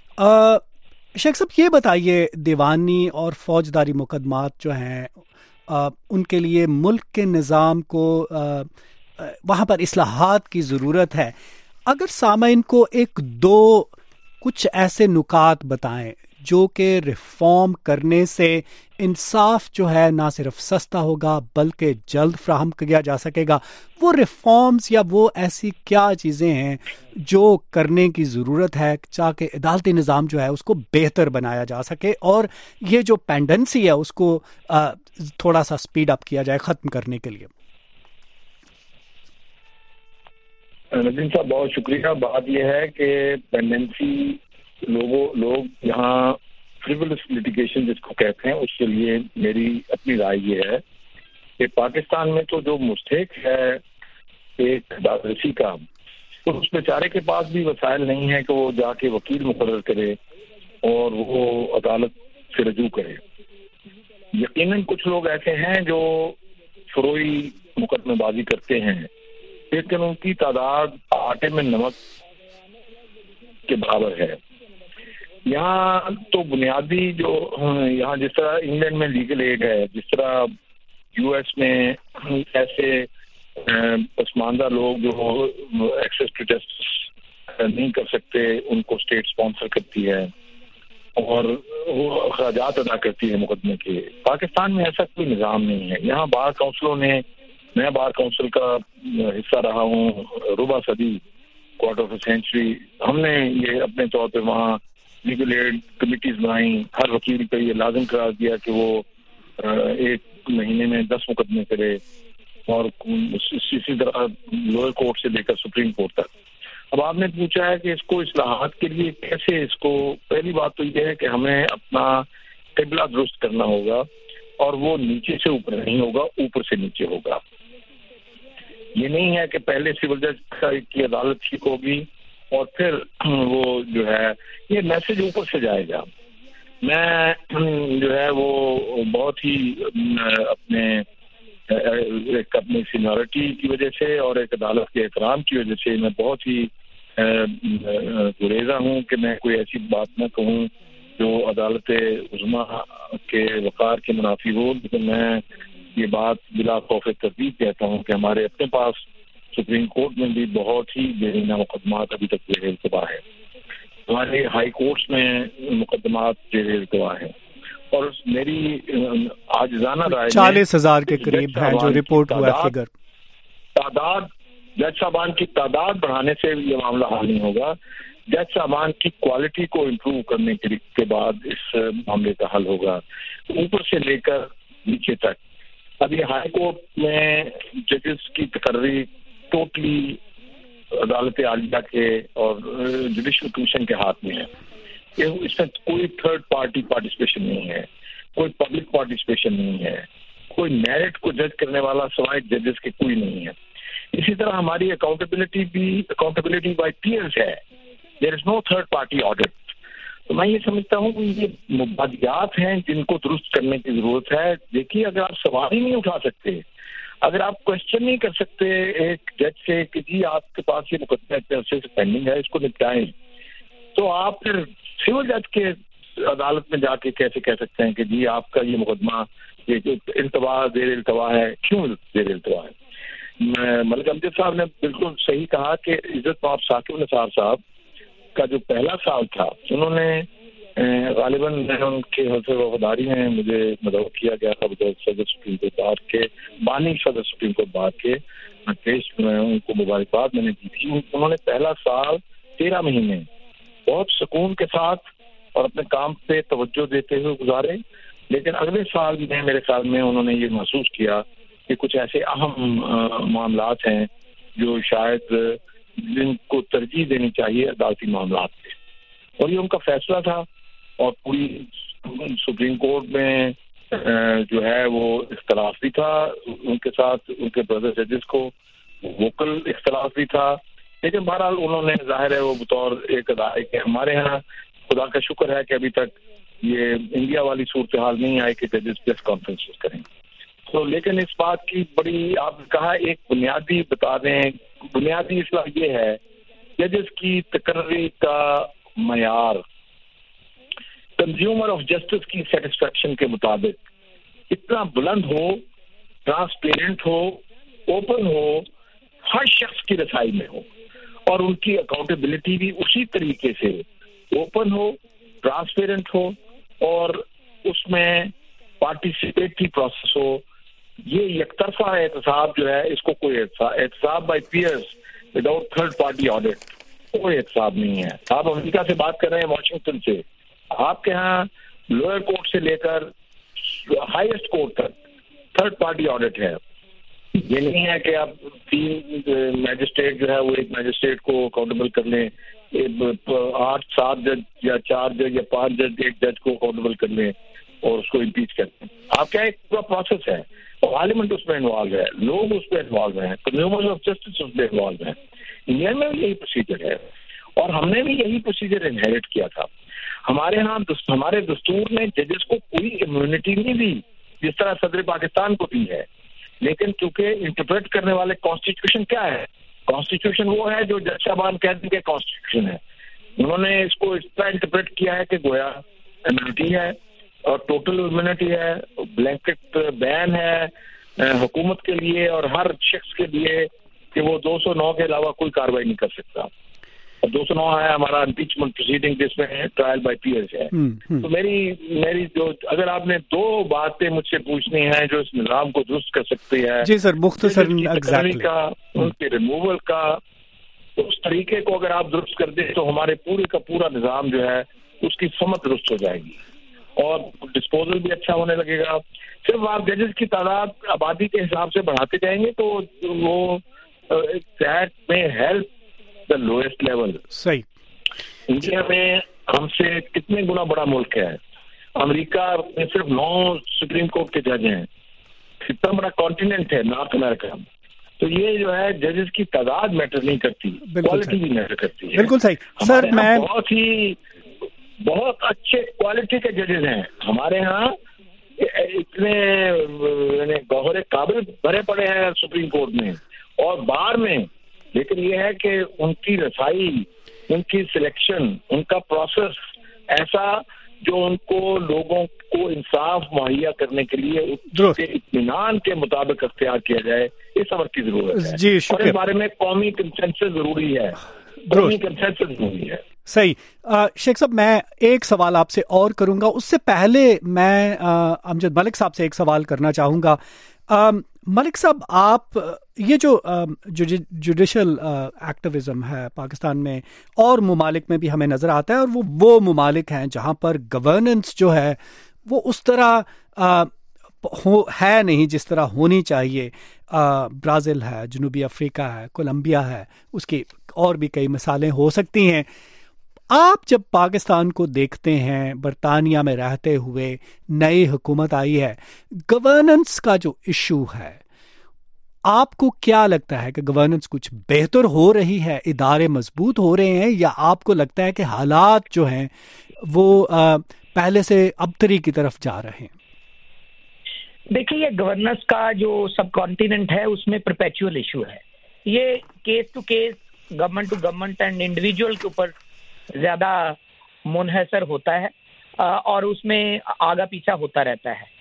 آ, شیخ صاحب یہ بتائیے, دیوانی اور فوجداری مقدمات جو ہیں آ, ان کے لیے ملک کے نظام کو آ, وہاں پر اصلاحات کی ضرورت ہے. اگر سامعین کو ایک دو کچھ ایسے نکات بتائیں جو کہ ریفارم کرنے سے انصاف جو ہے نہ صرف سستا ہوگا بلکہ جلد فراہم کیا جا سکے گا, وہ ریفارمز یا وہ ایسی کیا چیزیں ہیں جو کرنے کی ضرورت ہے تاکہ عدالتی نظام جو ہے اس کو بہتر بنایا جا سکے اور یہ جو پینڈنسی ہے اس کو آ, تھوڑا سا سپیڈ اپ کیا جائے ختم کرنے کے لیے. ندیم صاحب بہت شکریہ. بات یہ ہے کہ پینڈنسی لوگوں لوگ یہاں فریولس لٹیگیشن جس کو کہتے ہیں اس کے لیے میری اپنی رائے یہ ہے کہ پاکستان میں تو جو مستحق ہے ایک دادرسی کا, تو اس بیچارے کے پاس بھی وسائل نہیں ہے کہ وہ جا کے وکیل مقرر کرے اور وہ عدالت سے رجوع کرے. یقیناً کچھ لوگ ایسے ہیں جو فروئی مقدمے بازی کرتے ہیں, لیکن ان کی تعداد آٹے میں نمک کے برابر ہے. یہاں تو بنیادی جو یہاں جس طرح انگلینڈ میں لیگل ایڈ ہے, جس طرح یو ایس میں ایسے پسماندہ لوگ جو ایکسیس ٹو جسٹس نہیں کر سکتے ان کو اسٹیٹ اسپانسر کرتی ہے اور وہ اخراجات ادا کرتی ہے مقدمے کے. پاکستان میں ایسا کوئی نظام نہیں ہے. یہاں بار کونسلوں نے, میں بار کونسل کا حصہ رہا ہوں ربع صدی, کوارٹر آف اے سینچری, ہم نے یہ اپنے طور پہ وہاں لیگل ایڈ کمیٹیز بنائیں. ہر وکیل کا یہ لازم قرار دیا کہ وہ ایک مہینے میں دس مقدمے کرے, اور اسی طرح لوئر کورٹ سے لے کر سپریم کورٹ تک. اب آپ نے پوچھا ہے کہ اس کو اصلاحات کے لیے کیسے, اس کو پہلی بات تو یہ ہے کہ ہمیں اپنا قبلہ درست کرنا ہوگا، اور وہ نیچے سے اوپر نہیں ہوگا، اوپر سے نیچے ہوگا. یہ نہیں ہے کہ پہلے سول جج کی عدالت ٹھیک ہوگی اور پھر وہ جو ہے یہ میسج اوپر سے جائے گا. میں جو ہے وہ بہت ہی اپنے ایک اپنی سینیورٹی کی وجہ سے اور ایک عدالت کے احترام کی وجہ سے میں بہت ہی گریزاں ہوں کہ میں کوئی ایسی بات نہ کہوں جو عدالت عظمیٰ کے وقار کے منافی ہو. لیکن میں یہ بات بلا خوف تردید کہتا ہوں کہ ہمارے اپنے پاس سپریم کورٹ میں بھی بہت ہی دیرینہ مقدمات ابھی تک زیر التوا ہے. ہمارے ہائی کورٹس میں مقدمات زیر التوا ہے، اور میری عاجزانہ رائے چالیس ہزار کے قریب ہے جو رپورٹ ہوا ہے. فگر تعداد جج صاحبان کی تعداد بڑھانے سے یہ معاملہ حل نہیں ہوگا. جج صاحبان کی کوالٹی کو امپروو کرنے کے بعد اس معاملے کا حل ہوگا، اوپر سے لے کر نیچے تک. ابھی ہائی کورٹ میں ججز کی تقرری ٹوٹلی عدالت عالیہ کے اور جوڈیشل کمیشن کے ہاتھ میں ہے. اس میں کوئی تھرڈ پارٹی پارٹیسپیشن نہیں ہے، کوئی پبلک پارٹیسپیشن نہیں ہے، کوئی میرٹ کو جج کرنے والا سوائے ججز کے کوئی نہیں ہے. اسی طرح ہماری اکاؤنٹیبلٹی بھی اکاؤنٹیبلٹی بائی پیئرز ہے. There is no third party audit. تو میں یہ سمجھتا ہوں کہ یہ مبادیات ہیں جن کو درست کرنے کی ضرورت ہے. دیکھیے، اگر آپ سوال ہی نہیں اٹھا سکتے، اگر آپ کوشچن نہیں کر سکتے ایک جج سے کہ جی آپ کے پاس یہ مقدمہ اتنے عرصے سے پینڈنگ ہے، اس کو نپٹائیں، تو آپ پھر سول جج کے عدالت میں جا کے کیسے کہہ سکتے ہیں کہ جی آپ کا یہ مقدمہ یہ التوا زیر التوا ہے؟ کیوں زیر التوا ہے؟ ملک امجد صاحب نے بالکل صحیح کہا کہ عزت مآب ثاقب نثار صاحب کا جو پہلا سال تھا، انہوں نے غالباً ان کے حلف وفاداری میں مجھے مدعو کیا گیا تھا صدر سپریم کورٹ بار کے بانی صدر سپریم کورٹ بار کے پیش میں ان کو مبارکباد میں نے دی تھی. انہوں نے پہلا سال تیرہ مہینے بہت سکون کے ساتھ اور اپنے کام پہ توجہ دیتے ہوئے گزارے. لیکن اگلے سال میں میرے خیال میں انہوں نے یہ محسوس کیا کہ کچھ ایسے اہم معاملات ہیں جو شاید جن کو ترجیح دینی چاہیے عدالتی معاملات پہ، اور یہ ان کا فیصلہ تھا. اور پوری سپریم کورٹ میں جو ہے وہ اختلاف بھی تھا ان کے ساتھ، ان کے بردر ججز کو ووکل اختلاف بھی تھا. لیکن بہرحال انہوں نے ظاہر ہے وہ بطور ایک ادارے کے، ہمارے ہاں خدا کا شکر ہے کہ ابھی تک یہ انڈیا والی صورتحال نہیں آئی کہ ججز پریس کانفرنس کریں. تو لیکن اس بات کی بڑی آپ نے کہا ایک بنیادی بتا دیں، بنیادی اصلاح یہ ہے ججز کی تقرری کا معیار کنزیومر آف جسٹس کی سیٹسفیکشن کے مطابق اتنا بلند ہو، ٹرانسپیرنٹ ہو، اوپن ہو، ہر شخص کی رسائی میں ہو، اور ان کی اکاؤنٹیبلٹی بھی اسی طریقے سے اوپن ہو، ٹرانسپیرنٹ ہو، اور اس میں پارٹیسپیٹری پروسیس ہو. یہ یک طرفہ احتساب جو ہے اس کو کوئی احتساب by peers without third party audit کوئی احتساب نہیں ہے. آپ امریکہ سے بات کر رہے ہیں، واشنگٹن سے، آپ کے ہاں لوئر کورٹ سے لے کر ہائیسٹ کورٹ تک تھرڈ پارٹی آڈٹ ہے. یہ نہیں ہے کہ آپ تین میجسٹریٹ جو ہے وہ ایک میجسٹریٹ کو اکاؤنٹیبل کر لیں، آٹھ سات جج یا چار جج یا پانچ جج ایک جج کو اکاؤنٹیبل کر لیں اور اس کو امپیچ کر دیں. آپ کیا ایک پورا پروسیس ہے، پارلیمنٹ اس میں انوالو ہے، لوگ اس پہ انوالو ہیں، کنزیومر آف جسٹس اس پہ انوالو ہیں. انڈیا میں بھی یہی پروسیجر ہے، اور ہم نے بھی یہی پروسیجر انہیریٹ کیا تھا. ہمارے ہاں ہمارے دستور نے ججز کو کوئی امیونٹی نہیں دی جس طرح صدر پاکستان کو دی ہے. لیکن چونکہ انٹرپریٹ کرنے والے کانسٹیٹیوشن کیا ہے، کانسٹیٹیوشن وہ ہے جو جج صاحبان کہہ دیں کہ کانسٹیٹیوشن ہے. انہوں نے اس کو اس طرح انٹرپریٹ کیا ہے کہ گویا امیونٹی ہے اور ٹوٹل امیونٹی ہے، بلینکٹ بین ہے حکومت کے لیے اور ہر شخص کے لیے کہ وہ دو سو نو کے علاوہ کوئی کارروائی نہیں کر سکتا. اور دو سو نو ہے ہمارا امپیچمنٹ پروسیڈنگ جس میں ٹرائل بائی پیئرز ہے. تو میری میری جو اگر آپ نے دو باتیں مجھ سے پوچھنی ہیں جو اس نظام کو درست کر سکتی ہے، جی سر مختصر کا ان کے ریموول کا، اس طریقے کو اگر آپ درست کر دیں تو ہمارے پورے کا پورا نظام جو ہے اس کی سمت درست ہو جائے گی اور ڈسپوزل بھی اچھا ہونے لگے گا. صرف آپ ججز کی تعداد آبادی کے حساب سے بڑھاتے جائیں گے تو وہ دیٹ میں ہیلپ دا لوئسٹ لیول. صحیح. انڈیا میں ہم سے کتنے گنا بڑا ملک ہے امریکہ میں صرف نو سپریم کورٹ کے جج ہیں. اتنا بڑا کانٹیننٹ ہے نارتھ امریکہ. تو یہ جو ہے ججز کی تعداد میٹر نہیں کرتی, کوالٹی بھی میٹر کرتی ہے. بالکل صحیح سر. میں بہت ہی بہت اچھے کوالٹی کے ججز ہیں ہمارے ہاں, اتنے یعنی گوہر قابل بھرے پڑے ہیں سپریم کورٹ میں اور بار میں. لیکن یہ ہے کہ ان کی رسائی, ان کی سلیکشن, ان کا پروسیس ایسا جو ان کو لوگوں کو انصاف مہیا کرنے کے لیے اطمینان کے مطابق اختیار کیا جائے, اس امر کی ضرورت ہے. جی اور اس بارے میں قومی کنسنسس ضروری ہے, قومی کنسنسس ضروری ہے. صحیح. شیخ صاحب میں ایک سوال آپ سے اور کروں گا, اس سے پہلے میں امجد ملک صاحب سے ایک سوال کرنا چاہوں گا. ملک صاحب, آپ یہ جو جوڈیشل ایکٹیویزم ہے پاکستان میں اور ممالک میں بھی ہمیں نظر آتا ہے, اور وہ وہ ممالک ہیں جہاں پر گورننس جو ہے وہ اس طرح ہو ہے نہیں جس طرح ہونی چاہیے. برازیل ہے, جنوبی افریقہ ہے, کولمبیا ہے, اس کی اور بھی کئی مثالیں ہو سکتی ہیں. آپ جب پاکستان کو دیکھتے ہیں, برطانیہ میں رہتے ہوئے نئی حکومت آئی ہے, گورننس کا جو ایشو ہے, آپ کو کیا لگتا ہے کہ گورننس کچھ بہتر ہو رہی ہے, ادارے مضبوط ہو رہے ہیں, یا آپ کو لگتا ہے کہ حالات جو ہیں وہ پہلے سے ابتری کی طرف جا رہے ہیں؟ دیکھیے, گورننس کا جو سب کانٹیننٹ ہے اس میں پرپیچول ایشو ہے. یہ case to case, government to government and individual کے اوپر زیادہ منحصر ہوتا ہے اور اس میں آگا پیچھا ہوتا رہتا ہے.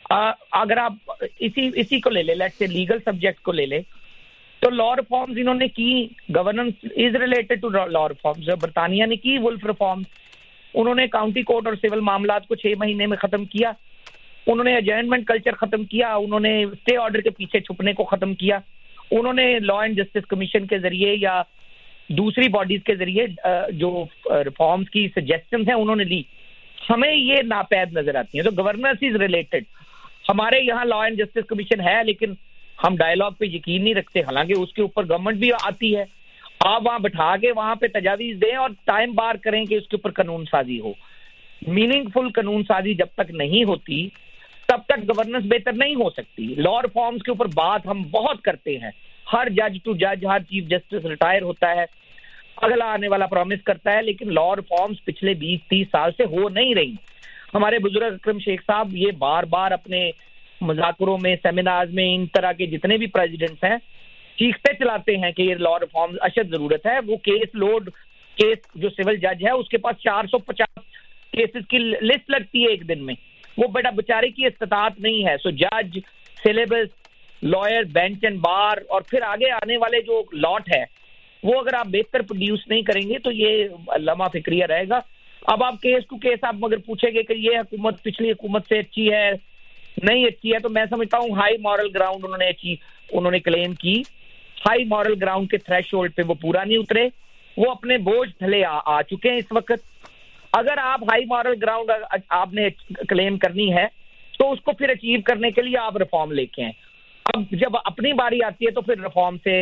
اگر آپ اسی اسی کو لے لیں, لیٹس سے لیگل سبجیکٹ کو لے لیں, تو لا ریفارمز انہوں نے کی, governance is related to law reforms. برطانیہ نے کی ولف ریفارمز, انہوں نے کاؤنٹی کورٹ اور سول معاملات کو چھ مہینے میں ختم کیا, انہوں نے ایجائنمنٹ کلچر ختم کیا, انہوں نے اسٹے آرڈر کے پیچھے چھپنے کو ختم کیا, انہوں نے لا اینڈ جسٹس کمیشن کے ذریعے یا دوسری باڈیز کے ذریعے جو ریفارمز کی سجیسٹنز ہیں انہوں نے لی. ہمیں یہ ناپید نظر آتی ہیں. تو گورننس از ریلیٹڈ. ہمارے یہاں لا اینڈ جسٹس کمیشن ہے لیکن ہم ڈائیلاگ پہ یقین نہیں رکھتے, حالانکہ اس کے اوپر گورنمنٹ بھی آتی ہے. آپ وہاں بٹھا کے وہاں پہ تجاویز دیں اور ٹائم بار کریں کہ اس کے اوپر قانون سازی ہو. میننگ فل قانون سازی جب تک نہیں ہوتی تب تک گورننس بہتر نہیں ہو سکتی. لا ریفارمز کے اوپر بات ہم بہت کرتے ہیں, ہر جج ٹو جج, ہر چیف جسٹس ریٹائر ہوتا ہے, اگلا آنے والا پرومس کرتا ہے, لیکن لا ریفارمز پچھلے بیس تیس سال سے ہو نہیں رہی. ہمارے بزرگ اکرم شیخ صاحب یہ بار بار اپنے مذاکروں میں, سیمینارز میں, ان طرح کے جتنے بھی پریزیڈنٹس ہیں چیختے چلاتے ہیں کہ یہ لا ریفارمز اشد ضرورت ہے. وہ کیس لوڈ, کیس جو سول جج ہے اس کے پاس چار سو پچاس کیسز کی لسٹ لگتی ہے ایک دن میں, وہ بیٹا بیچارے کی استطاعت نہیں ہے. سو جج, syllabus, lawyer, bench and bar, اور پھر آگے آنے والے جو لاٹ ہے وہ اگر آپ بہتر پروڈیوس نہیں کریں گے تو یہ لمحہ فکریہ رہے گا. اب آپ کیس ٹو کیس آپ مگر پوچھیں گے کہ یہ حکومت پچھلی حکومت سے اچھی ہے نہیں اچھی ہے, تو میں سمجھتا ہوں ہائی مورل گراؤنڈ انہوں نے اچھی انہوں نے کلیم کی. ہائی مورل گراؤنڈ کے تھریش ہولڈ پہ وہ پورا نہیں اترے, وہ اپنے بوجھ تھلے آ, آ چکے ہیں اس وقت. اگر آپ ہائی مورل گراؤنڈ آپ نے کلیم کرنی ہے تو اس کو پھر اچیو کرنے کے لیے آپ ریفارم لے کے آئیں. اب جب اپنی باری آتی ہے تو پھر ریفارم سے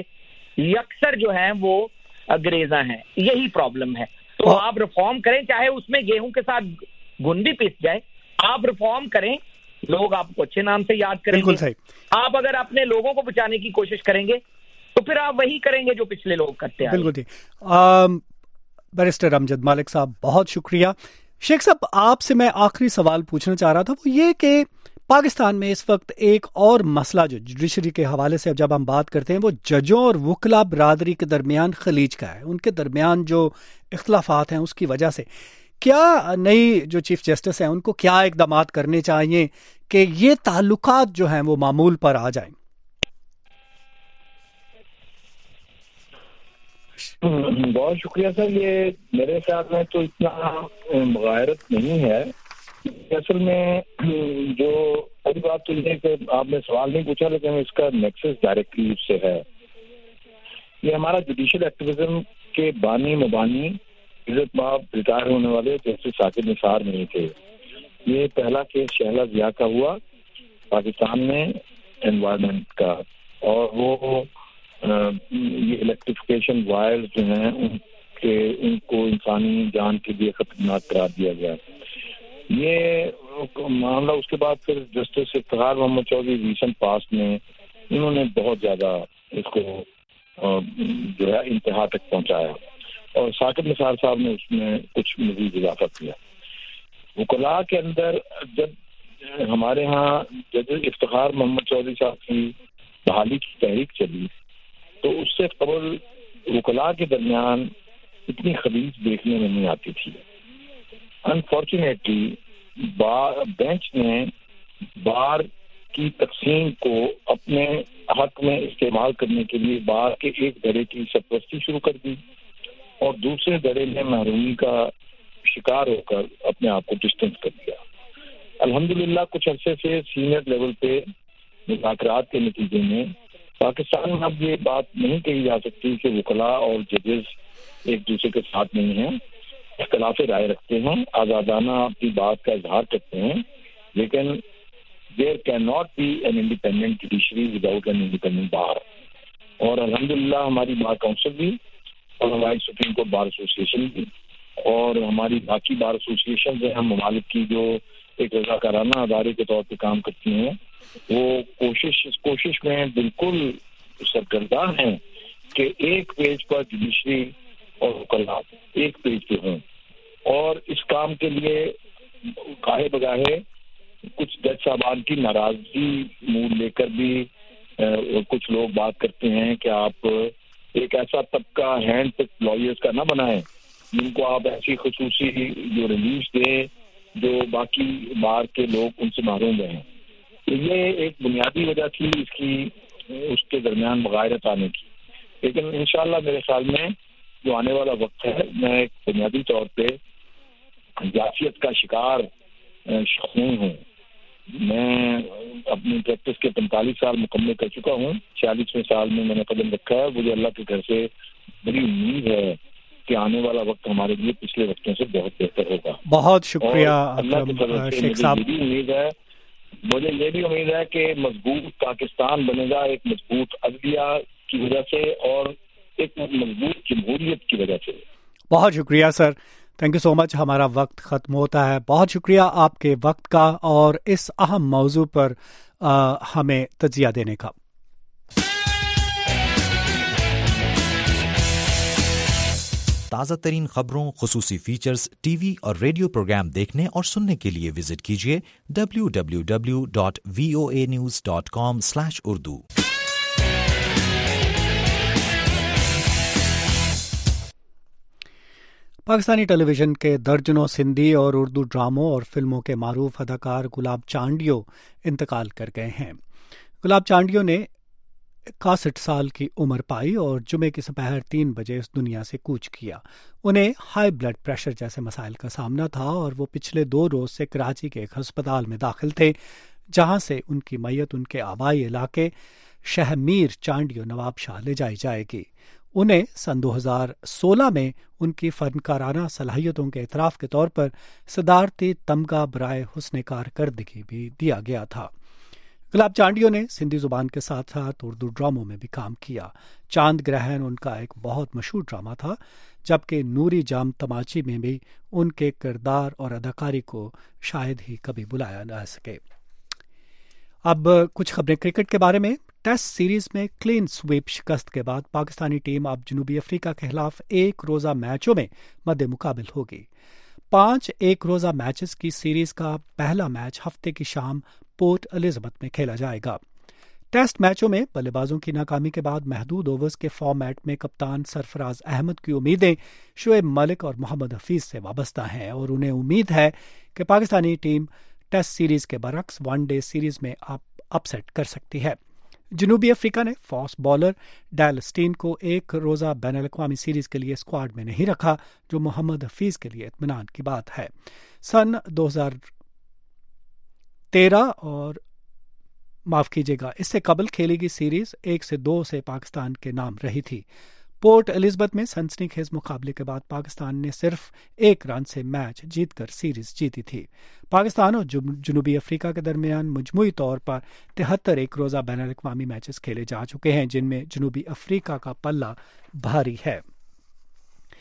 یکسر جو ہیں وہ گریزاں ہیں. یہی پرابلم ہے. تو آپ ریفارم کریں, چاہے اس میں گیہوں کے ساتھ گن بھی پیس جائے, آپ ریفارم کریں, لوگ آپ کو اچھے نام سے یاد کریں گے. آپ اگر اپنے لوگوں کو بچانے کی کوشش کریں گے تو پھر آپ وہی کریں گے جو پچھلے لوگ کرتے ہیں. بالکل. بیرسٹر امجد ملک صاحب بہت شکریہ. شیخ صاحب آپ سے میں آخری سوال پوچھنا چاہ رہا تھا, وہ یہ کہ پاکستان میں اس وقت ایک اور مسئلہ جو جوڈیشری کے حوالے سے جب ہم بات کرتے ہیں وہ ججوں اور وکلا برادری کے درمیان خلیج کا ہے. ان کے درمیان جو اختلافات ہیں اس کی وجہ سے کیا نئی جو چیف جسٹس ہیں ان کو کیا اقدامات کرنے چاہیے کہ یہ تعلقات جو ہیں وہ معمول پر آ جائیں؟ بہت شکریہ سر. یہ میرے خیال میں تو اتنا مغایرت نہیں ہے. اصل میں جو پہلی بات تو یہ ہے کہ آپ نے سوال نہیں پوچھا لیکن اس کا نیکسس ڈائریکٹلی اس سے ہے. یہ ہمارا جوڈیشل ایکٹیویزم کے بانی مبانی عزت مآب ریٹائر ہونے والے جسٹس ثاقب نثار نہیں تھے. یہ پہلا کیس شہلا ضیاء کا ہوا پاکستان میں انوائرمنٹ کا, اور وہ یہ الیکٹریفیکیشن وائرز جو ہیں ان کے ان کو انسانی جان کے لیے خطرناک قرار دیا گیا. یہ معاملہ اس کے بعد پھر justice Iftikhar Muhammad Chaudhry recent past میں انہوں نے بہت زیادہ اس کو جو ہے انتہا تک پہنچایا اور ثاقب نثار صاحب نے اس میں کچھ مزید اضافہ کیا. وکلاء کے اندر جب ہمارے ہاں جج افتخار محمد چودھری صاحب کی بحالی کی تحریک چلی تو اس سے قبل وکلاء کے درمیان اتنی خبیث دیکھنے میں نہیں آتی تھی. انفارچونیٹلی بینچ نے بار کی تقسیم کو اپنے حق میں استعمال کرنے کے لیے بار کے ایک دھڑے کی سرپرستی شروع کر دی اور دوسرے دھڑے نے محرومی کا شکار ہو کر اپنے آپ کو ڈسٹینس کر دیا. الحمدللہ کچھ عرصے سے سینئر لیول پہ مذاکرات کے نتیجے میں پاکستان میں اب یہ بات نہیں کہی جا سکتی کہ وکلاء اور ججز ایک دوسرے کے ساتھ نہیں ہیں, اختلاف رائے رکھتے ہیں, آزادانہ اپنی بات کا اظہار کرتے ہیں, لیکن there can not be an independent judiciary without an independent bar. اور الحمدللہ ہماری بار کونسل بھی اور ہماری سپریم کورٹ بار ایسوسیشن بھی اور ہماری باقی بار ایسوسیشن ہیں ہم ممالک کی جو ایک رضاکارانہ ادارے کے طور پہ کام کرتی ہیں, وہ کوشش اس کوشش میں بالکل سرگرداں ہیں کہ ایک پیج پر جوڈیشری اور وکلاء ایک پیج پہ ہوں. اور اس کام کے لیے گاہے بگاہے کچھ جج صاحبان کی ناراضگی منہ لے کر بھی کچھ لوگ بات کرتے ہیں کہ آپ ایک ایسا طبقہ ہینڈ پک لائرز کا نہ بنائیں جن کو آپ ایسی خصوصی جو ریلیف دیں جو باقی بار کے لوگ ان سے محروم رہے ہیں. یہ ایک بنیادی وجہ تھی اس کی اس کے درمیان مغایرت آنے کی. لیکن انشاءاللہ میرے خیال میں جو آنے والا وقت ہے, میں ایک بنیادی طور پہ جافیت کا شکار شخص نہیں ہوں. میں اپنی پریکٹس کے پینتالیس سال مکمل کر چکا ہوں, چھیالیسویں سال میں میں نے قدم رکھا ہے. مجھے اللہ کے گھر سے بڑی امید ہے کہ آنے والا وقت ہمارے لیے پچھلے وقتوں سے بہت بہتر ہوگا. بہت شکریہ اللہ کی طرف سے مجھے یہ بھی امید ہے مجھے یہ بھی امید ہے کہ مضبوط پاکستان بنے گا ایک مضبوط عدلیہ کی وجہ سے اور ایک مضبوط جمہوریت کی وجہ سے. بہت شکریہ سر, تھینک یو سو مچ. ہمارا وقت ختم ہوتا ہے. بہت شکریہ آپ کے وقت کا اور اس اہم موضوع پر آ, ہمیں تجزیہ دینے کا. تازہ ترین خبروں, خصوصی فیچرز, ٹی وی اور ریڈیو پروگرام دیکھنے اور سننے کے لیے وزٹ کیجیے W W W dot V O A news dot com slash Urdu. Pakistani television کے درجنوں سندھی اور اردو ڈراموں اور فلموں کے معروف اداکار گلاب چانڈیو انتقال کر گئے ہیں. گلاب چانڈیو نے اکاسٹھ سال کی عمر پائی اور جمعے کی سپہر تین بجے اس دنیا سے کوچ کیا. انہیں ہائی بلڈ پریشر جیسے مسائل کا سامنا تھا اور وہ پچھلے دو روز سے کراچی کے ایک ہسپتال میں داخل تھے, جہاں سے ان کی میت ان کے آبائی علاقے شہمیر چانڈیو نواب شاہ لے جائی جائے گی. انہیں سن دو ہزار سولہ میں ان کی فنکارانہ صلاحیتوں کے اعتراف کے طور پر صدارتی تمغہ برائے حسن کارکردگی بھی دیا گیا تھا. گلاب چانڈیو نے سندھی زبان کے ساتھ ساتھ اردو ڈراموں میں بھی کام کیا. چاند گرہن ان کا ایک بہت مشہور ڈرامہ تھا, جبکہ نوری جام تماچی میں بھی ان کے کردار اور اداکاری کو شاید ہی کبھی بلایا نہ سکے. اب کچھ خبریں کرکٹ کے بارے میں. ٹیسٹ سیریز میں کلین سویپ شکست کے بعد پاکستانی ٹیم اب جنوبی افریقہ کے خلاف ایک روزہ میچوں میں مد مقابل ہوگی. پانچ ایک روزہ میچز کی سیریز کا پہلا میچ ہفتے کی شام پورٹ الزبتھ میں کھیلا جائے گا. ٹیسٹ میچوں میں بلے بازوں کی ناکامی کے بعد محدود اوورز کے فارمیٹ میں کپتان سرفراز احمد کی امیدیں شعیب ملک اور محمد حفیظ سے وابستہ ہیں اور انہیں امید ہے کہ پاکستانی ٹیم ٹیسٹ سیریز کے برعکس ون ڈے سیریز میں اپ سیٹ کر سکتی ہے. جنوبی افریقہ نے فاسٹ بالر ڈیل اسٹین کو ایک روزہ بین الاقوامی سیریز کے لیے اسکواڈ میں نہیں رکھا, جو محمد حفیظ کے لیے اطمینان کی بات ہے. سن دو ہزار تیرہ اور معاف کیجیے گا اس سے قبل کھیلی گئی سیریز ایک سے دو سے پاکستان کے نام رہی تھی. پورٹ الزبتھ میں سنسنی خیز مقابلے کے بعد پاکستان نے صرف ایک رن سے میچ جیت کر سیریز جیتی تھی. پاکستان اور جنوبی افریقہ کے درمیان مجموعی طور پر تہتر ایک روزہ بین الاقوامی میچز کھیلے جا چکے ہیں, جن میں جنوبی افریقہ کا پلہ بھاری ہے.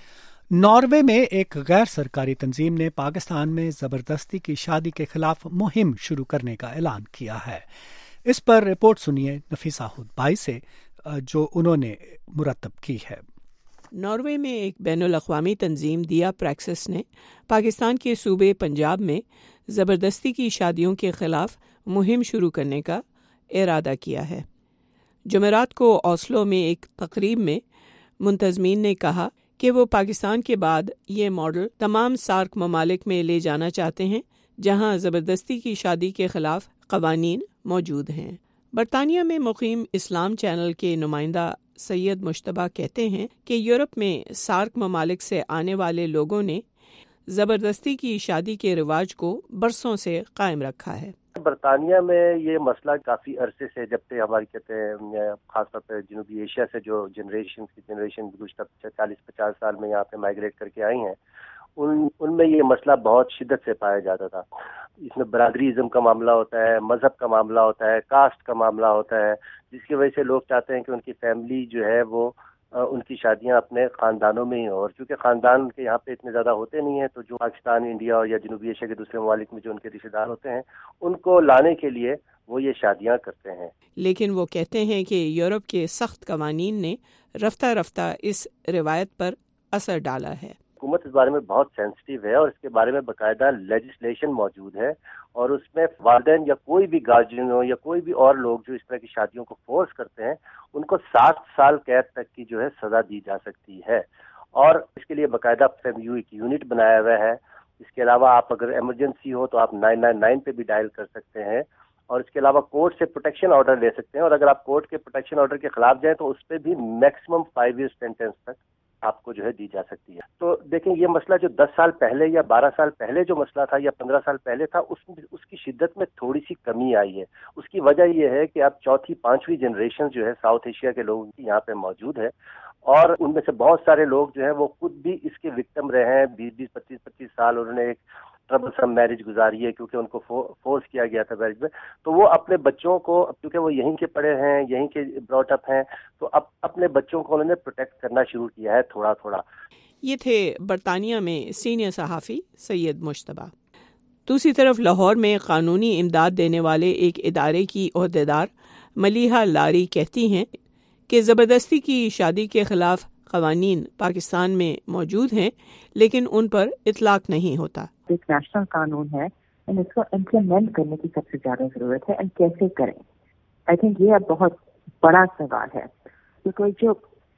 नॉर्वे में एक गैर सरकारी तंजीम ने पाकिस्तान में जबरदस्ती की शादी के खिलाफ मुहिम शुरू करने का ऐलान किया है। इस पर रिपोर्ट सुनिए नफीसा हुदबाई से, जो उन्होंने मुरतब की है। नॉर्वे में एक बैनुल-अक़वामी तंजीम दिया प्रैक्सिस ने पाकिस्तान के सूबे पंजाब में ज़बरदस्ती की शादियों के खिलाफ मुहिम शुरू करने का इरादा किया है। जुमेरात को ओस्लो में एक तकरीब में मुंतज़मीन ने कहा कि वो पाकिस्तान के बाद ये मॉडल तमाम सार्क ममालिक में ले जाना चाहते हैं जहां ज़बरदस्ती की शादी के खिलाफ क़वानीन मौजूद हैं। बरतानिया में मुक़ीम इस्लाम चैनल के नुमाइंदा सैयद मुश्तबा कहते हैं कि यूरोप में सार्क ममालिक से आने वाले लोगों ने ज़बरदस्ती की शादी के रिवाज को बरसों से कायम रखा है। बरतानिया में ये मसला काफ़ी अरसे से, जब से हमारी कहते हैं खासतौर पर जनूबी एशिया से जो जनरेशन की जनरेशन गुज़श्ता चालीस पचास साल में यहाँ पे माइग्रेट करके आई हैं, उन उनमें ये मसला बहुत शिद्दत से पाया जाता था। इसमें बरादरीज़म का मामला होता है, मज़हब का मामला होता है, कास्ट का मामला होता है, जिसकी वजह से लोग चाहते हैं कि उनकी फैमिली जो है वो उनकी शादियां अपने ख़ानदानों में ही हो। और क्योंकि ख़ानदान के यहाँ पे इतने ज़्यादा होते नहीं हैं, तो जो पाकिस्तान, इंडिया और या जनूबी एशिया के दूसरे ममालिक में जो उनके रिश्तेदार होते हैं, उनको लाने के लिए वो ये शादियां करते हैं। लेकिन वो कहते हैं कि यूरोप के सख्त कवानीन ने रफ्ता रफ्ता इस रिवायत पर असर डाला है। हुकूमत इस बारे में बहुत सेंसिटिव है और इसके बारे में बाकायदा लेजिस्लेशन मौजूद है, और उसमें वालिदैन या कोई भी गार्जियन हो या कोई भी और लोग जो इस तरह की शादियों को फोर्स करते हैं, उनको सात साल कैद तक की जो है सजा दी जा सकती है। और इसके लिए बाकायदा एफएमयू एक यूनिट बनाया हुआ है। इसके अलावा आप अगर इमरजेंसी हो तो आप नाइन नाइन नाइन पे भी डायल कर सकते हैं, और इसके अलावा कोर्ट से प्रोटेक्शन ऑर्डर ले सकते हैं, और अगर आप कोर्ट के प्रोटेक्शन ऑर्डर के खिलाफ जाएं तो उस पर भी मैक्सिमम फाइव ईयर सेंटेंस तक आपको जो है दी जा सकती है। तो देखें, ये मसला जो दस साल पहले या बारह साल पहले जो मसला था या पंद्रह साल पहले था, उस उसकी शिद्दत में थोड़ी सी कमी आई है। उसकी वजह ये है कि अब चौथी पांचवी जनरेशन जो है साउथ एशिया के लोगों की यहाँ पे मौजूद है, और उनमें से बहुत सारे लोग जो है वो खुद भी इसके विक्टिम रहे हैं। बीस बीस पच्चीस पच्चीस साल उन्होंने एक ट्रबलसम मैरिज गुजारी है, क्योंकि उनको फो, फोर्स किया गया था मैरिज में। तो वो अपने बच्चों को, क्योंकि वो यहीं के पढ़े हैं, यहीं के ब्रॉट अप हैं, तो अब अपने बच्चों को उन्होंने प्रोटेक्ट करना शुरू किया है थोड़ा थोड़ा। ये थे बरतानिया में सीनियर सहाफ़ी सैयद मुश्तबा। दूसरी तरफ लाहौर में कानूनी इमदाद देने वाले एक इदारे की ओहदेदार मलीहा लारी कहती हैं कि ज़बरदस्ती की शादी के खिलाफ क़वानीन पाकिस्तान में मौजूद हैं, लेकिन उन पर इतलाक नहीं होता। एक नेशनल कानून है और इसको इम्प्लीमेंट करने की सबसे ज्यादा जरूरत है, और कैसे करें। आई थिंक ये अब बहुत बड़ा सवाल है, क्योंकि जो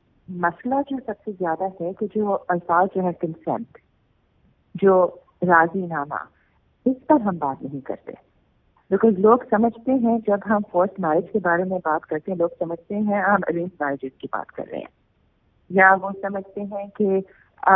मसला जो सबसे ज्यादा है कि जो अल्फाज जो है कंसेंट, जो राजीनामा, इस पर हम बात नहीं करते। बिकॉज लोग समझते हैं, जब हम फोर्स्ड मैरिज के बारे में बात करते हैं, लोग समझते हैं हम अरेंज मैरिजेस की बात कर रहे हैं, या वो समझते हैं कि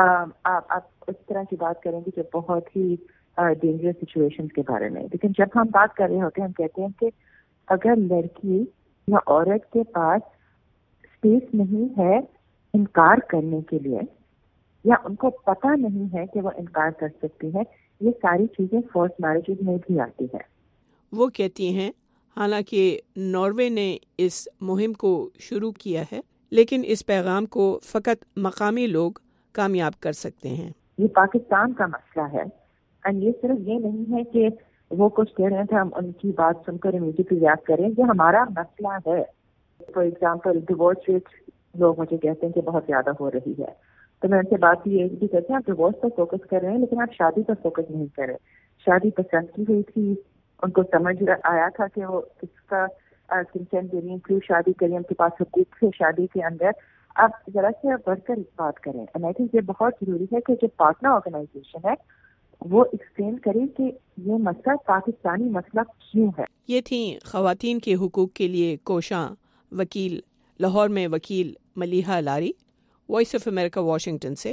आप आप उस तरह की बात करेंगे जो बहुत ही डेंजरस सिचुएशंस के बारे में। लेकिन जब हम बात कर रहे होते हैं, हम कहते हैं कि अगर लड़की या औरत के पास स्पेस नहीं है इनकार करने के लिए, या उनको पता नहीं है कि वो इनकार कर सकती है, ये सारी चीजें फोर्स मैरिजेस में भी आती है। वो कहती हैं, हालांकि नॉर्वे ने इस मुहिम को शुरू किया है, लेकिन इस पैगाम को फकत मकामी लोग कामयाब कर सकते हैं। ये पाकिस्तान का मसला है, और ये सिर्फ ये नहीं है कि वो कुछ कह रहे थे हम उनकी बात सुनकर इमीडिएटली रिएक्ट करें। ये हमारा मसला है। फॉर एग्जांपल डिवोर्स रेट लोग मुझे कहते हैं कि बहुत ज्यादा हो रही है, तो मैं उनसे बात ये भी कहते हैं आप डिवोर्स पर फोकस कर रहे हैं, लेकिन आप शादी पर फोकस नहीं कर रहे। शादी पसंद की हुई थी, उनको समझ आया था कि वो किसका कंसेंट दे रही है, क्यों शादी करें, उनके पास हुकूक है शादी के अंदर। आप जरा से बढ़कर बात करें। एंड आई थिंक ये बहुत जरूरी है कि जो पार्टनर ऑर्गेनाइजेशन है वो एक्सप्लेन करे कि ये मसला पाकिस्तानी मसला क्यों है। ये थी खवातीन के हुकूक के लिए कोशां वकील, लाहौर में वकील Maliha Lari, voice of America Washington से।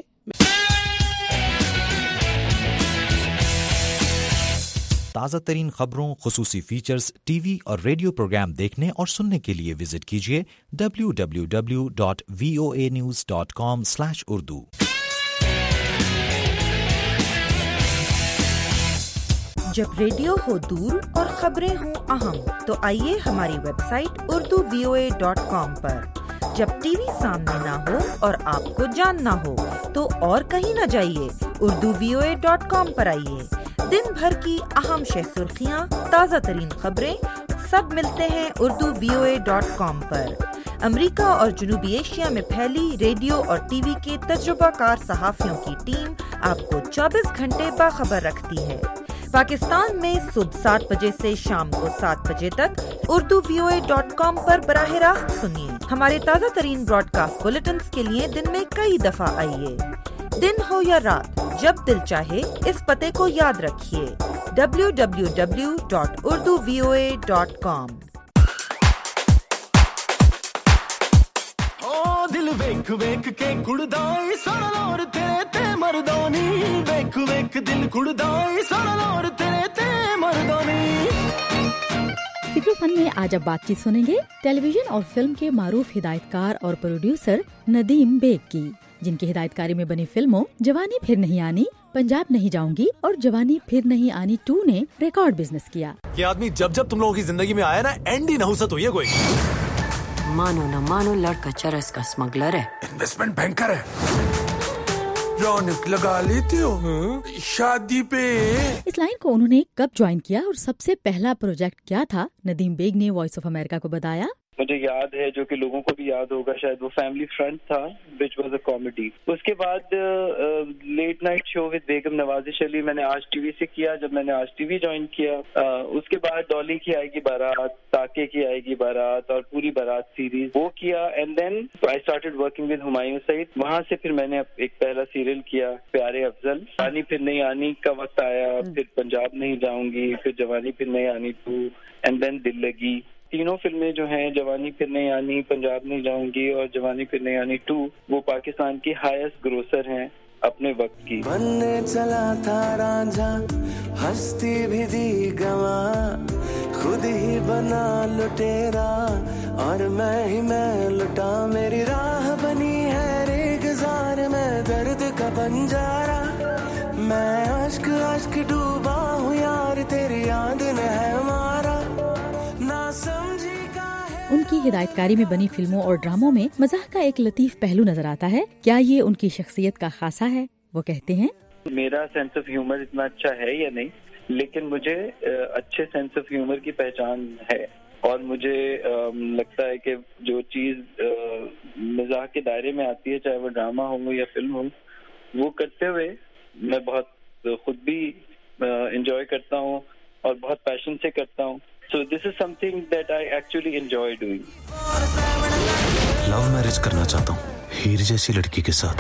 ताज़ा तरीन खबरों, खुसूसी फीचर्स, टीवी और रेडियो प्रोग्राम देखने और सुनने के लिए विजिट कीजिए W W W dot V O A news dot com slash Urdu. जब रेडियो हो दूर और खबरें हों अहम, तो आइए हमारी website Urdu V O A dot com पर जब टीवी सामने ना हो और आपको जानना हो तो और कहीं न जाइए, Urdu V O A dot com पर आइए। दिन भर की अहम शह सुर्खियाँ, ताज़ा तरीन खबरें सब मिलते हैं Urdu V O A dot com पर। अमेरिका और जनूबी एशिया में फैली रेडियो और टीवी के तजुर्बाकार सहाफ़ियों की टीम आपको चौबीस घंटे बाखबर रखती है। पाकिस्तान में सुबह सात बजे से शाम को सात बजे तक Urdu V O A dot com पर बराह रास्त सुनिए। हमारे ताज़ा तरीन ब्रॉडकास्ट बुलेटिन्स के लिए दिन में कई दफ़ा आइए। दिन हो या रात, जब दिल चाहे इस पते को याद रखिए, W W W dot Urdu V O A dot com. दिल वेख वेख के कुड़दाई सारा लोर तेरे ते मर्दानी, वेख वेख दिल कुड़दाई सारा लोर तेरे ते मर्दानी। फिक्र फन में आज अब बातचीत सुनेंगे टेलीविजन और फिल्म के मारूफ हिदायतकार और प्रोड्यूसर नदीम बेग की, जिनकी हिदायतकारी में बनी फिल्मों जवानी फिर नहीं आनी, पंजाब नहीं जाऊंगी और जवानी फिर नहीं आनी टू ने रिकॉर्ड बिजनेस किया। ये आदमी जब जब तुम लोगों की जिंदगी में आया ना, एंड ही नहुसत हुई है कोई। मानो न मानो लड़का चरस का स्मगलर है, इन्वेस्टमेंट बैंकर है, रौनक लगा लेती हो शादी पे। इस लाइन को उन्होंने कब ज्वाइन किया और सबसे पहला प्रोजेक्ट क्या था, नदीम बेग ने वॉइस ऑफ अमेरिका को बताया। मुझे याद है, जो कि लोगों को भी याद होगा शायद, वो फैमिली फ्रेंड था विच वाज अ कॉमेडी। उसके बाद late night show with Begum Nawazish Ali मैंने आज टीवी से किया। जब मैंने आज टीवी ज्वाइन किया, uh, उसके बाद डॉली की आएगी बारात, ताके की आएगी बारात और पूरी बारात सीरीज वो किया। And then I started working with Humayun Saeed. वहां से फिर मैंने एक पहला सीरियल किया, प्यारे अफजल। जवानी फिर नहीं आनी का वक्त आया, फिर पंजाब नहीं जाऊंगी, फिर जवानी फिर नहीं आनी टू, एंड देन दिल लगी। तीनों फिल्में जो हैं, जवानी फिर नहीं आनी, पंजाब नहीं जाऊंगी और जवानी फिर नहीं आनी टू, वो पाकिस्तान की हाईएस्ट ग्रोसर हैं अपने वक्त की। बनने चला था रांझा, हस्ती भी दी गवा, खुद ही बना लुटेरा और मैं ही मैं लुटा। मेरी राह बनी है रेगिस्तान में दर्द का बंजारा, मैं अश्क अश्क डूबा हूँ यार, तेरी याद ने है मारा, ना समझी का है। उनकी हिदायतकारी में बनी फिल्मों और ड्रामों में मजाक का एक लतीफ पहलू नजर आता है। क्या ये उनकी शख्सियत का खासा है? वो कहते हैं, मेरा सेंस ऑफ ह्यूमर इतना अच्छा है या नहीं, लेकिन मुझे अच्छे सेंस ऑफ ह्यूमर की पहचान है और मुझे लगता है कि जो चीज मजाक के दायरे में आती है, चाहे वो ड्रामा हो या फिल्म हो, वो करते हुए मैं बहुत खुद भी एंजॉय करता हूँ और बहुत पैशन से करता हूँ। So this is something that I actually enjoy doing. Love marriage करना चाहता हूँ हीर जैसी लड़की के साथ।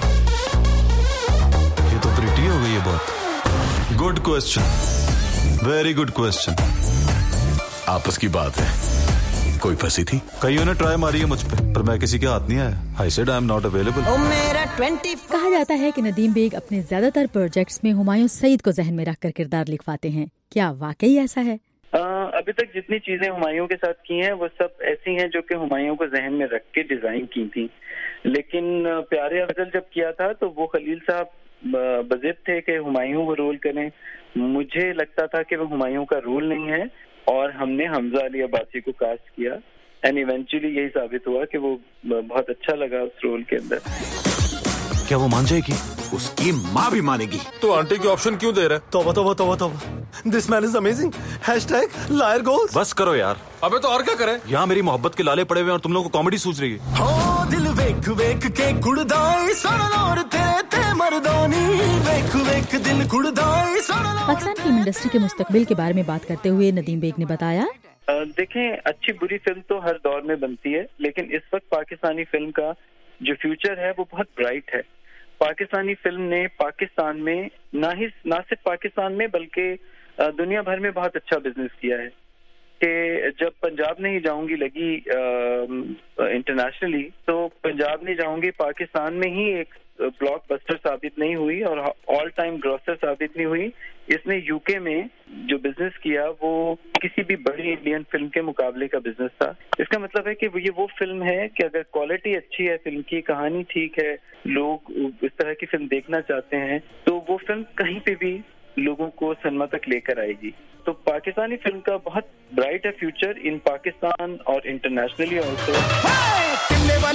ये तो प्रिटी हो गई है बहुत। Good question, very good question. आपस की बात है, कोई फंसी थी, कईयों ने ट्राई मारी है मुझ पे, पर मैं किसी के हाथ नहीं आया। I said I am not available. कहा जाता है कि नदीम बेग अपने ज्यादातर प्रोजेक्ट्स में हुमायूं सईद को जहन में रखकर किरदार लिखवाते हैं। क्या वाकई ऐसा है? आ, अभी तक जितनी चीजें हुमायूं के साथ की हैं वो सब ऐसी हैं जो कि हुमायूं को जहन में रख के डिजाइन की थी। लेकिन प्यारे अफजल जब किया था तो वो खलील साहब बजिद थे कि हुमायूं वो रोल करें। मुझे लगता था कि वो हुमायूं का रोल नहीं है और हमने हमजा अली अब्बासी को कास्ट किया एंड इवेंचुअली यही साबित हुआ कि वो बहुत अच्छा लगा उस रोल के अंदर। क्या वो मान जाएगी? उसकी माँ भी मानेगी। तो आंटी की ऑप्शन क्यों दे रहा है? तौबा तौबा तौबा तौबा, this man is amazing. Hashtag liar goals. बस करो यार। अबे तो और क्या करें? यहाँ मेरी मोहब्बत के लाले पड़े हुए और तुम लोगों को कॉमेडी सूझ रही है। हो दिल वेख वेख के कुड़दाई सारा लोर तेरे ते मर्दानी, वेख वेख दिल कुड़दाई सारा। पाकिस्तान फिल्म इंडस्ट्री के मुस्तकबिल के बारे में बात करते हुए नदीम बेग ने बताया, देखें अच्छी बुरी फिल्म तो हर दौर में बनती है, लेकिन इस वक्त पाकिस्तानी फिल्म का जो फ्यूचर है वो बहुत ब्राइट है। पाकिस्तानी फिल्म ने पाकिस्तान में ना ही ना सिर्फ पाकिस्तान में बल्कि दुनिया भर में बहुत अच्छा बिजनेस किया है कि जब पंजाब नहीं जाऊंगी लगी इंटरनेशनली, तो पंजाब नहीं जाऊंगी पाकिस्तान में ही एक ब्लॉकबस्टर साबित नहीं हुई और ऑल टाइम ग्रॉसर साबित नहीं हुई। इसने यूके में जो बिजनेस किया वो किसी भी बड़ी इंडियन फिल्म के मुकाबले का बिजनेस था। इसका मतलब है कि ये वो फिल्म है कि अगर क्वालिटी अच्छी है, फिल्म की कहानी ठीक है, लोग इस तरह की फिल्म देखना चाहते हैं, तो वो फिल्म कहीं पे भी लोगों को सिनेमा तक लेकर आएगी। तो पाकिस्तानी फिल्म का बहुत ब्राइट है फ्यूचर इन पाकिस्तान और इंटरनेशनली ऑल्सो।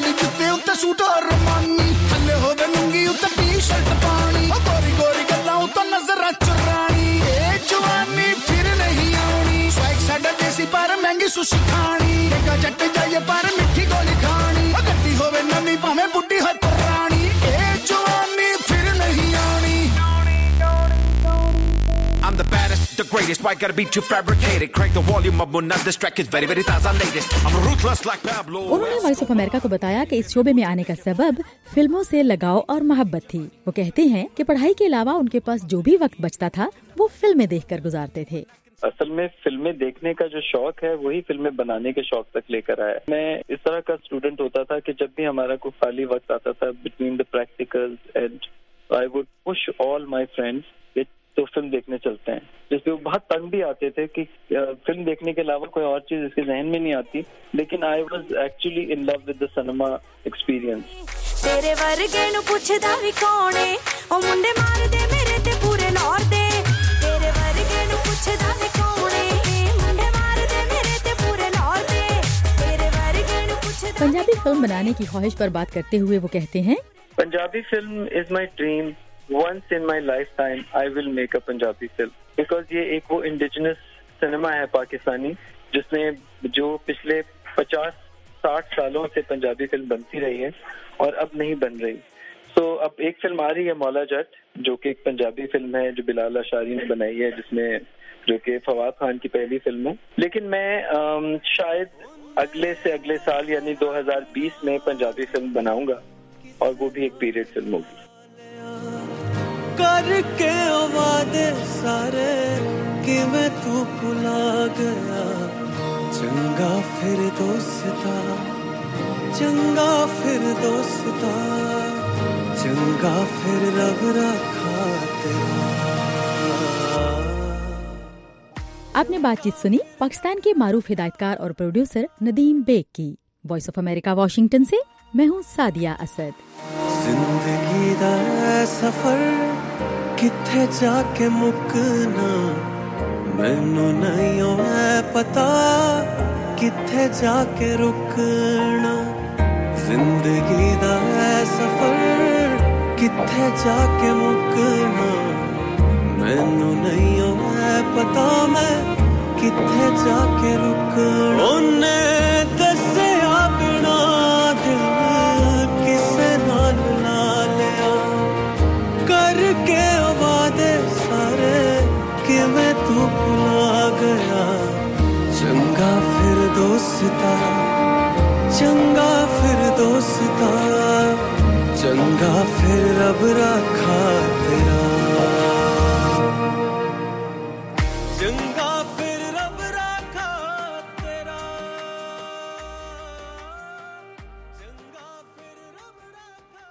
उत्ते सूट और रमानी थल्ले होवे लुंगी उत्ते टी शर्ट पानी गोरी गोरी गल्लां उत्ते नजर चुरानी ए जवानी फिर नहीं आनी स्वैग साडा देसी पर महंगी सुशी खानी देखा जट जाइए पर मिठी गोली खानी गड्डी होवे नवी भाਵੇਂ बुड्ढी है पुरानी ए जवानी फिर नहीं आनी I'm the baddest, the greatest, why gotta be too fabricated? Crank the volume up, when not distracted, very very taza latest. I'm ruthless like Pablo. उन्होंने वॉइस ऑफ अमेरिका को बताया कि इस शोबे में आने का सबब फिल्मों से लगाव और मोहब्बत थी। वो कहते हैं कि पढ़ाई के अलावा उनके पास जो भी वक्त बचता था वो फिल्में देखकर गुजारते थे। असल में फिल्में देखने का जो शौक है वही फिल्में बनाने के शौक तक लेकर आया। मैं इस तरह का स्टूडेंट होता था कि जब भी हमारा कोई खाली वक्त आता था between the practicals and I would push all my friends तो फिल्म देखने चलते हैं, जिसपे वो बहुत तंग भी आते थे कि फिल्म देखने के अलावा कोई और चीज इसके जहन में नहीं आती, लेकिन I was actually in love with the cinema experience. तेरे वर्गे नु पुछदा वी कौन है ओ मुंडे मार दे मेरे ते पूरे नौर दे तेरे वर्गे नु पुछदा वी कौन है मुंडे मार दे मेरे ते पूरे नौर दे तेरे वर्गे नु पुछदा। पंजाबी फिल्म बनाने की ख्वाहिश पर बात करते हुए वो कहते हैं, Punjabi film is my dream. Once in my lifetime, I will make a Punjabi film because ये एक वो इंडिजिनस सिनेमा है पाकिस्तानी जिसमें जो पिछले पचास साठ सालों से पंजाबी फिल्म बनती रही है और अब नहीं बन रही। तो अब एक फिल्म आ रही है मौला जट जो कि एक पंजाबी फिल्म है जो बिलाल अशारी ने बनाई है, जिसमें जो कि फवाद खान की पहली फिल्म है। लेकिन मैं आम, शायद अगले से अगले साल यानी दो हज़ार बीस में पंजाबी फिल्म बनाऊंगा और वो भी एक पीरियड फिल्म होगी। करके वादे सारे कि मैं तू भुला गया चंगा फिर दोस्ता चंगा फिर दोस्ता चंगा फिर रब रखा तेरा। आपने बातचीत सुनी पाकिस्तान के मारूफ हिदायतकार और प्रोड्यूसर नदीम बेग की। वॉइस ऑफ अमेरिका वाशिंगटन से मैं हूँ सादिया असद। जिंदगी दा सफर किथे जाके मुकना मैनू नहीं है पता किथे जाके रुकना जिंदगी दा सफर किथे जाके मुकना मैनू नहीं है पता मैं किथे जाके रुकना। ओने दसे अपना दिल किसे नाल ला लिया करके वादे सारे कि मैं तू भुला गया चंगा फिर दोस्ता चंगा फिर दोस्ता चंगा फिर रब रखा तेरा चंगा फिर रब रखा तेरा चंगा फिर रब रखा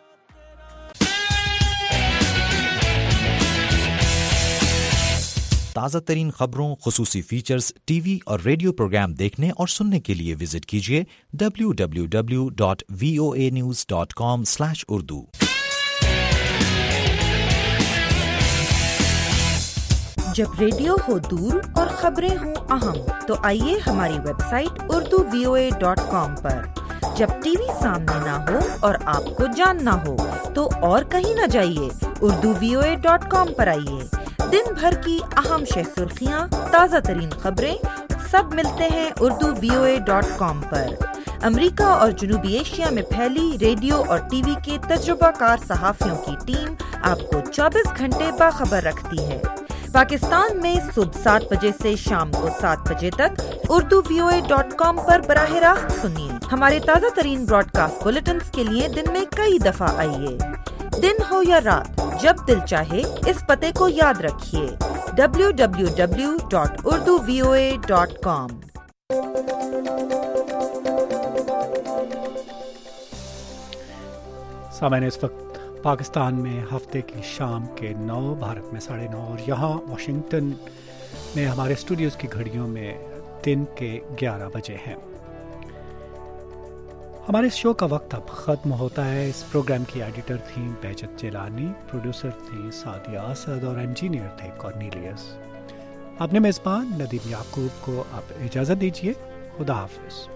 ताज़ा तरीन खबरों, खुसूसी फीचर्स, टीवी और रेडियो प्रोग्राम देखने और सुनने के लिए विजिट कीजिए W W W dot V O A news dot com slash Urdu. जब रेडियो हो दूर और खबरें हों अहम तो आइए हमारी website Urdu V O A dot com पर। जब टीवी सामने ना हो और आपको जानना हो तो और कहीं न जाइए, Urdu V O A dot com पर आइए। दिन भर की अहम शह सुर्खियाँ, ताज़ा तरीन खबरें सब मिलते हैं Urdu V O A dot com पर। अमेरिका और जनूबी एशिया में फैली रेडियो और टीवी के तजुर्बाकार सहाफ़ियों की टीम आपको चौबीस घंटे बाखबर रखती है। पाकिस्तान में सुबह सात बजे से शाम को सात बजे तक Urdu V O A dot com पर बराह रास्त सुनिए। हमारे ताज़ा तरीन ब्रॉडकास्ट बुलेटिन्स के लिए दिन में कई दफा आइए। दिन हो या रात, जब दिल चाहे इस पते को याद रखिए W W W dot Urdu V O A dot com. सामान्य इस वक्त पाकिस्तान में हफ्ते की शाम के नौ, भारत में साढ़े नौ और यहाँ वाशिंगटन में हमारे स्टूडियोज़ की घड़ियों में दिन के ग्यारह बजे हैं। हमारे इस शो का वक्त अब ख़त्म होता है। इस प्रोग्राम की एडिटर थी बेजत जिलानी, प्रोड्यूसर थी सादिया असद और इंजीनियर थे कॉर्नेलियस। अपने मेज़बान नदीम याकूब को आप इजाज़त दीजिए। खुदा हाफिज़।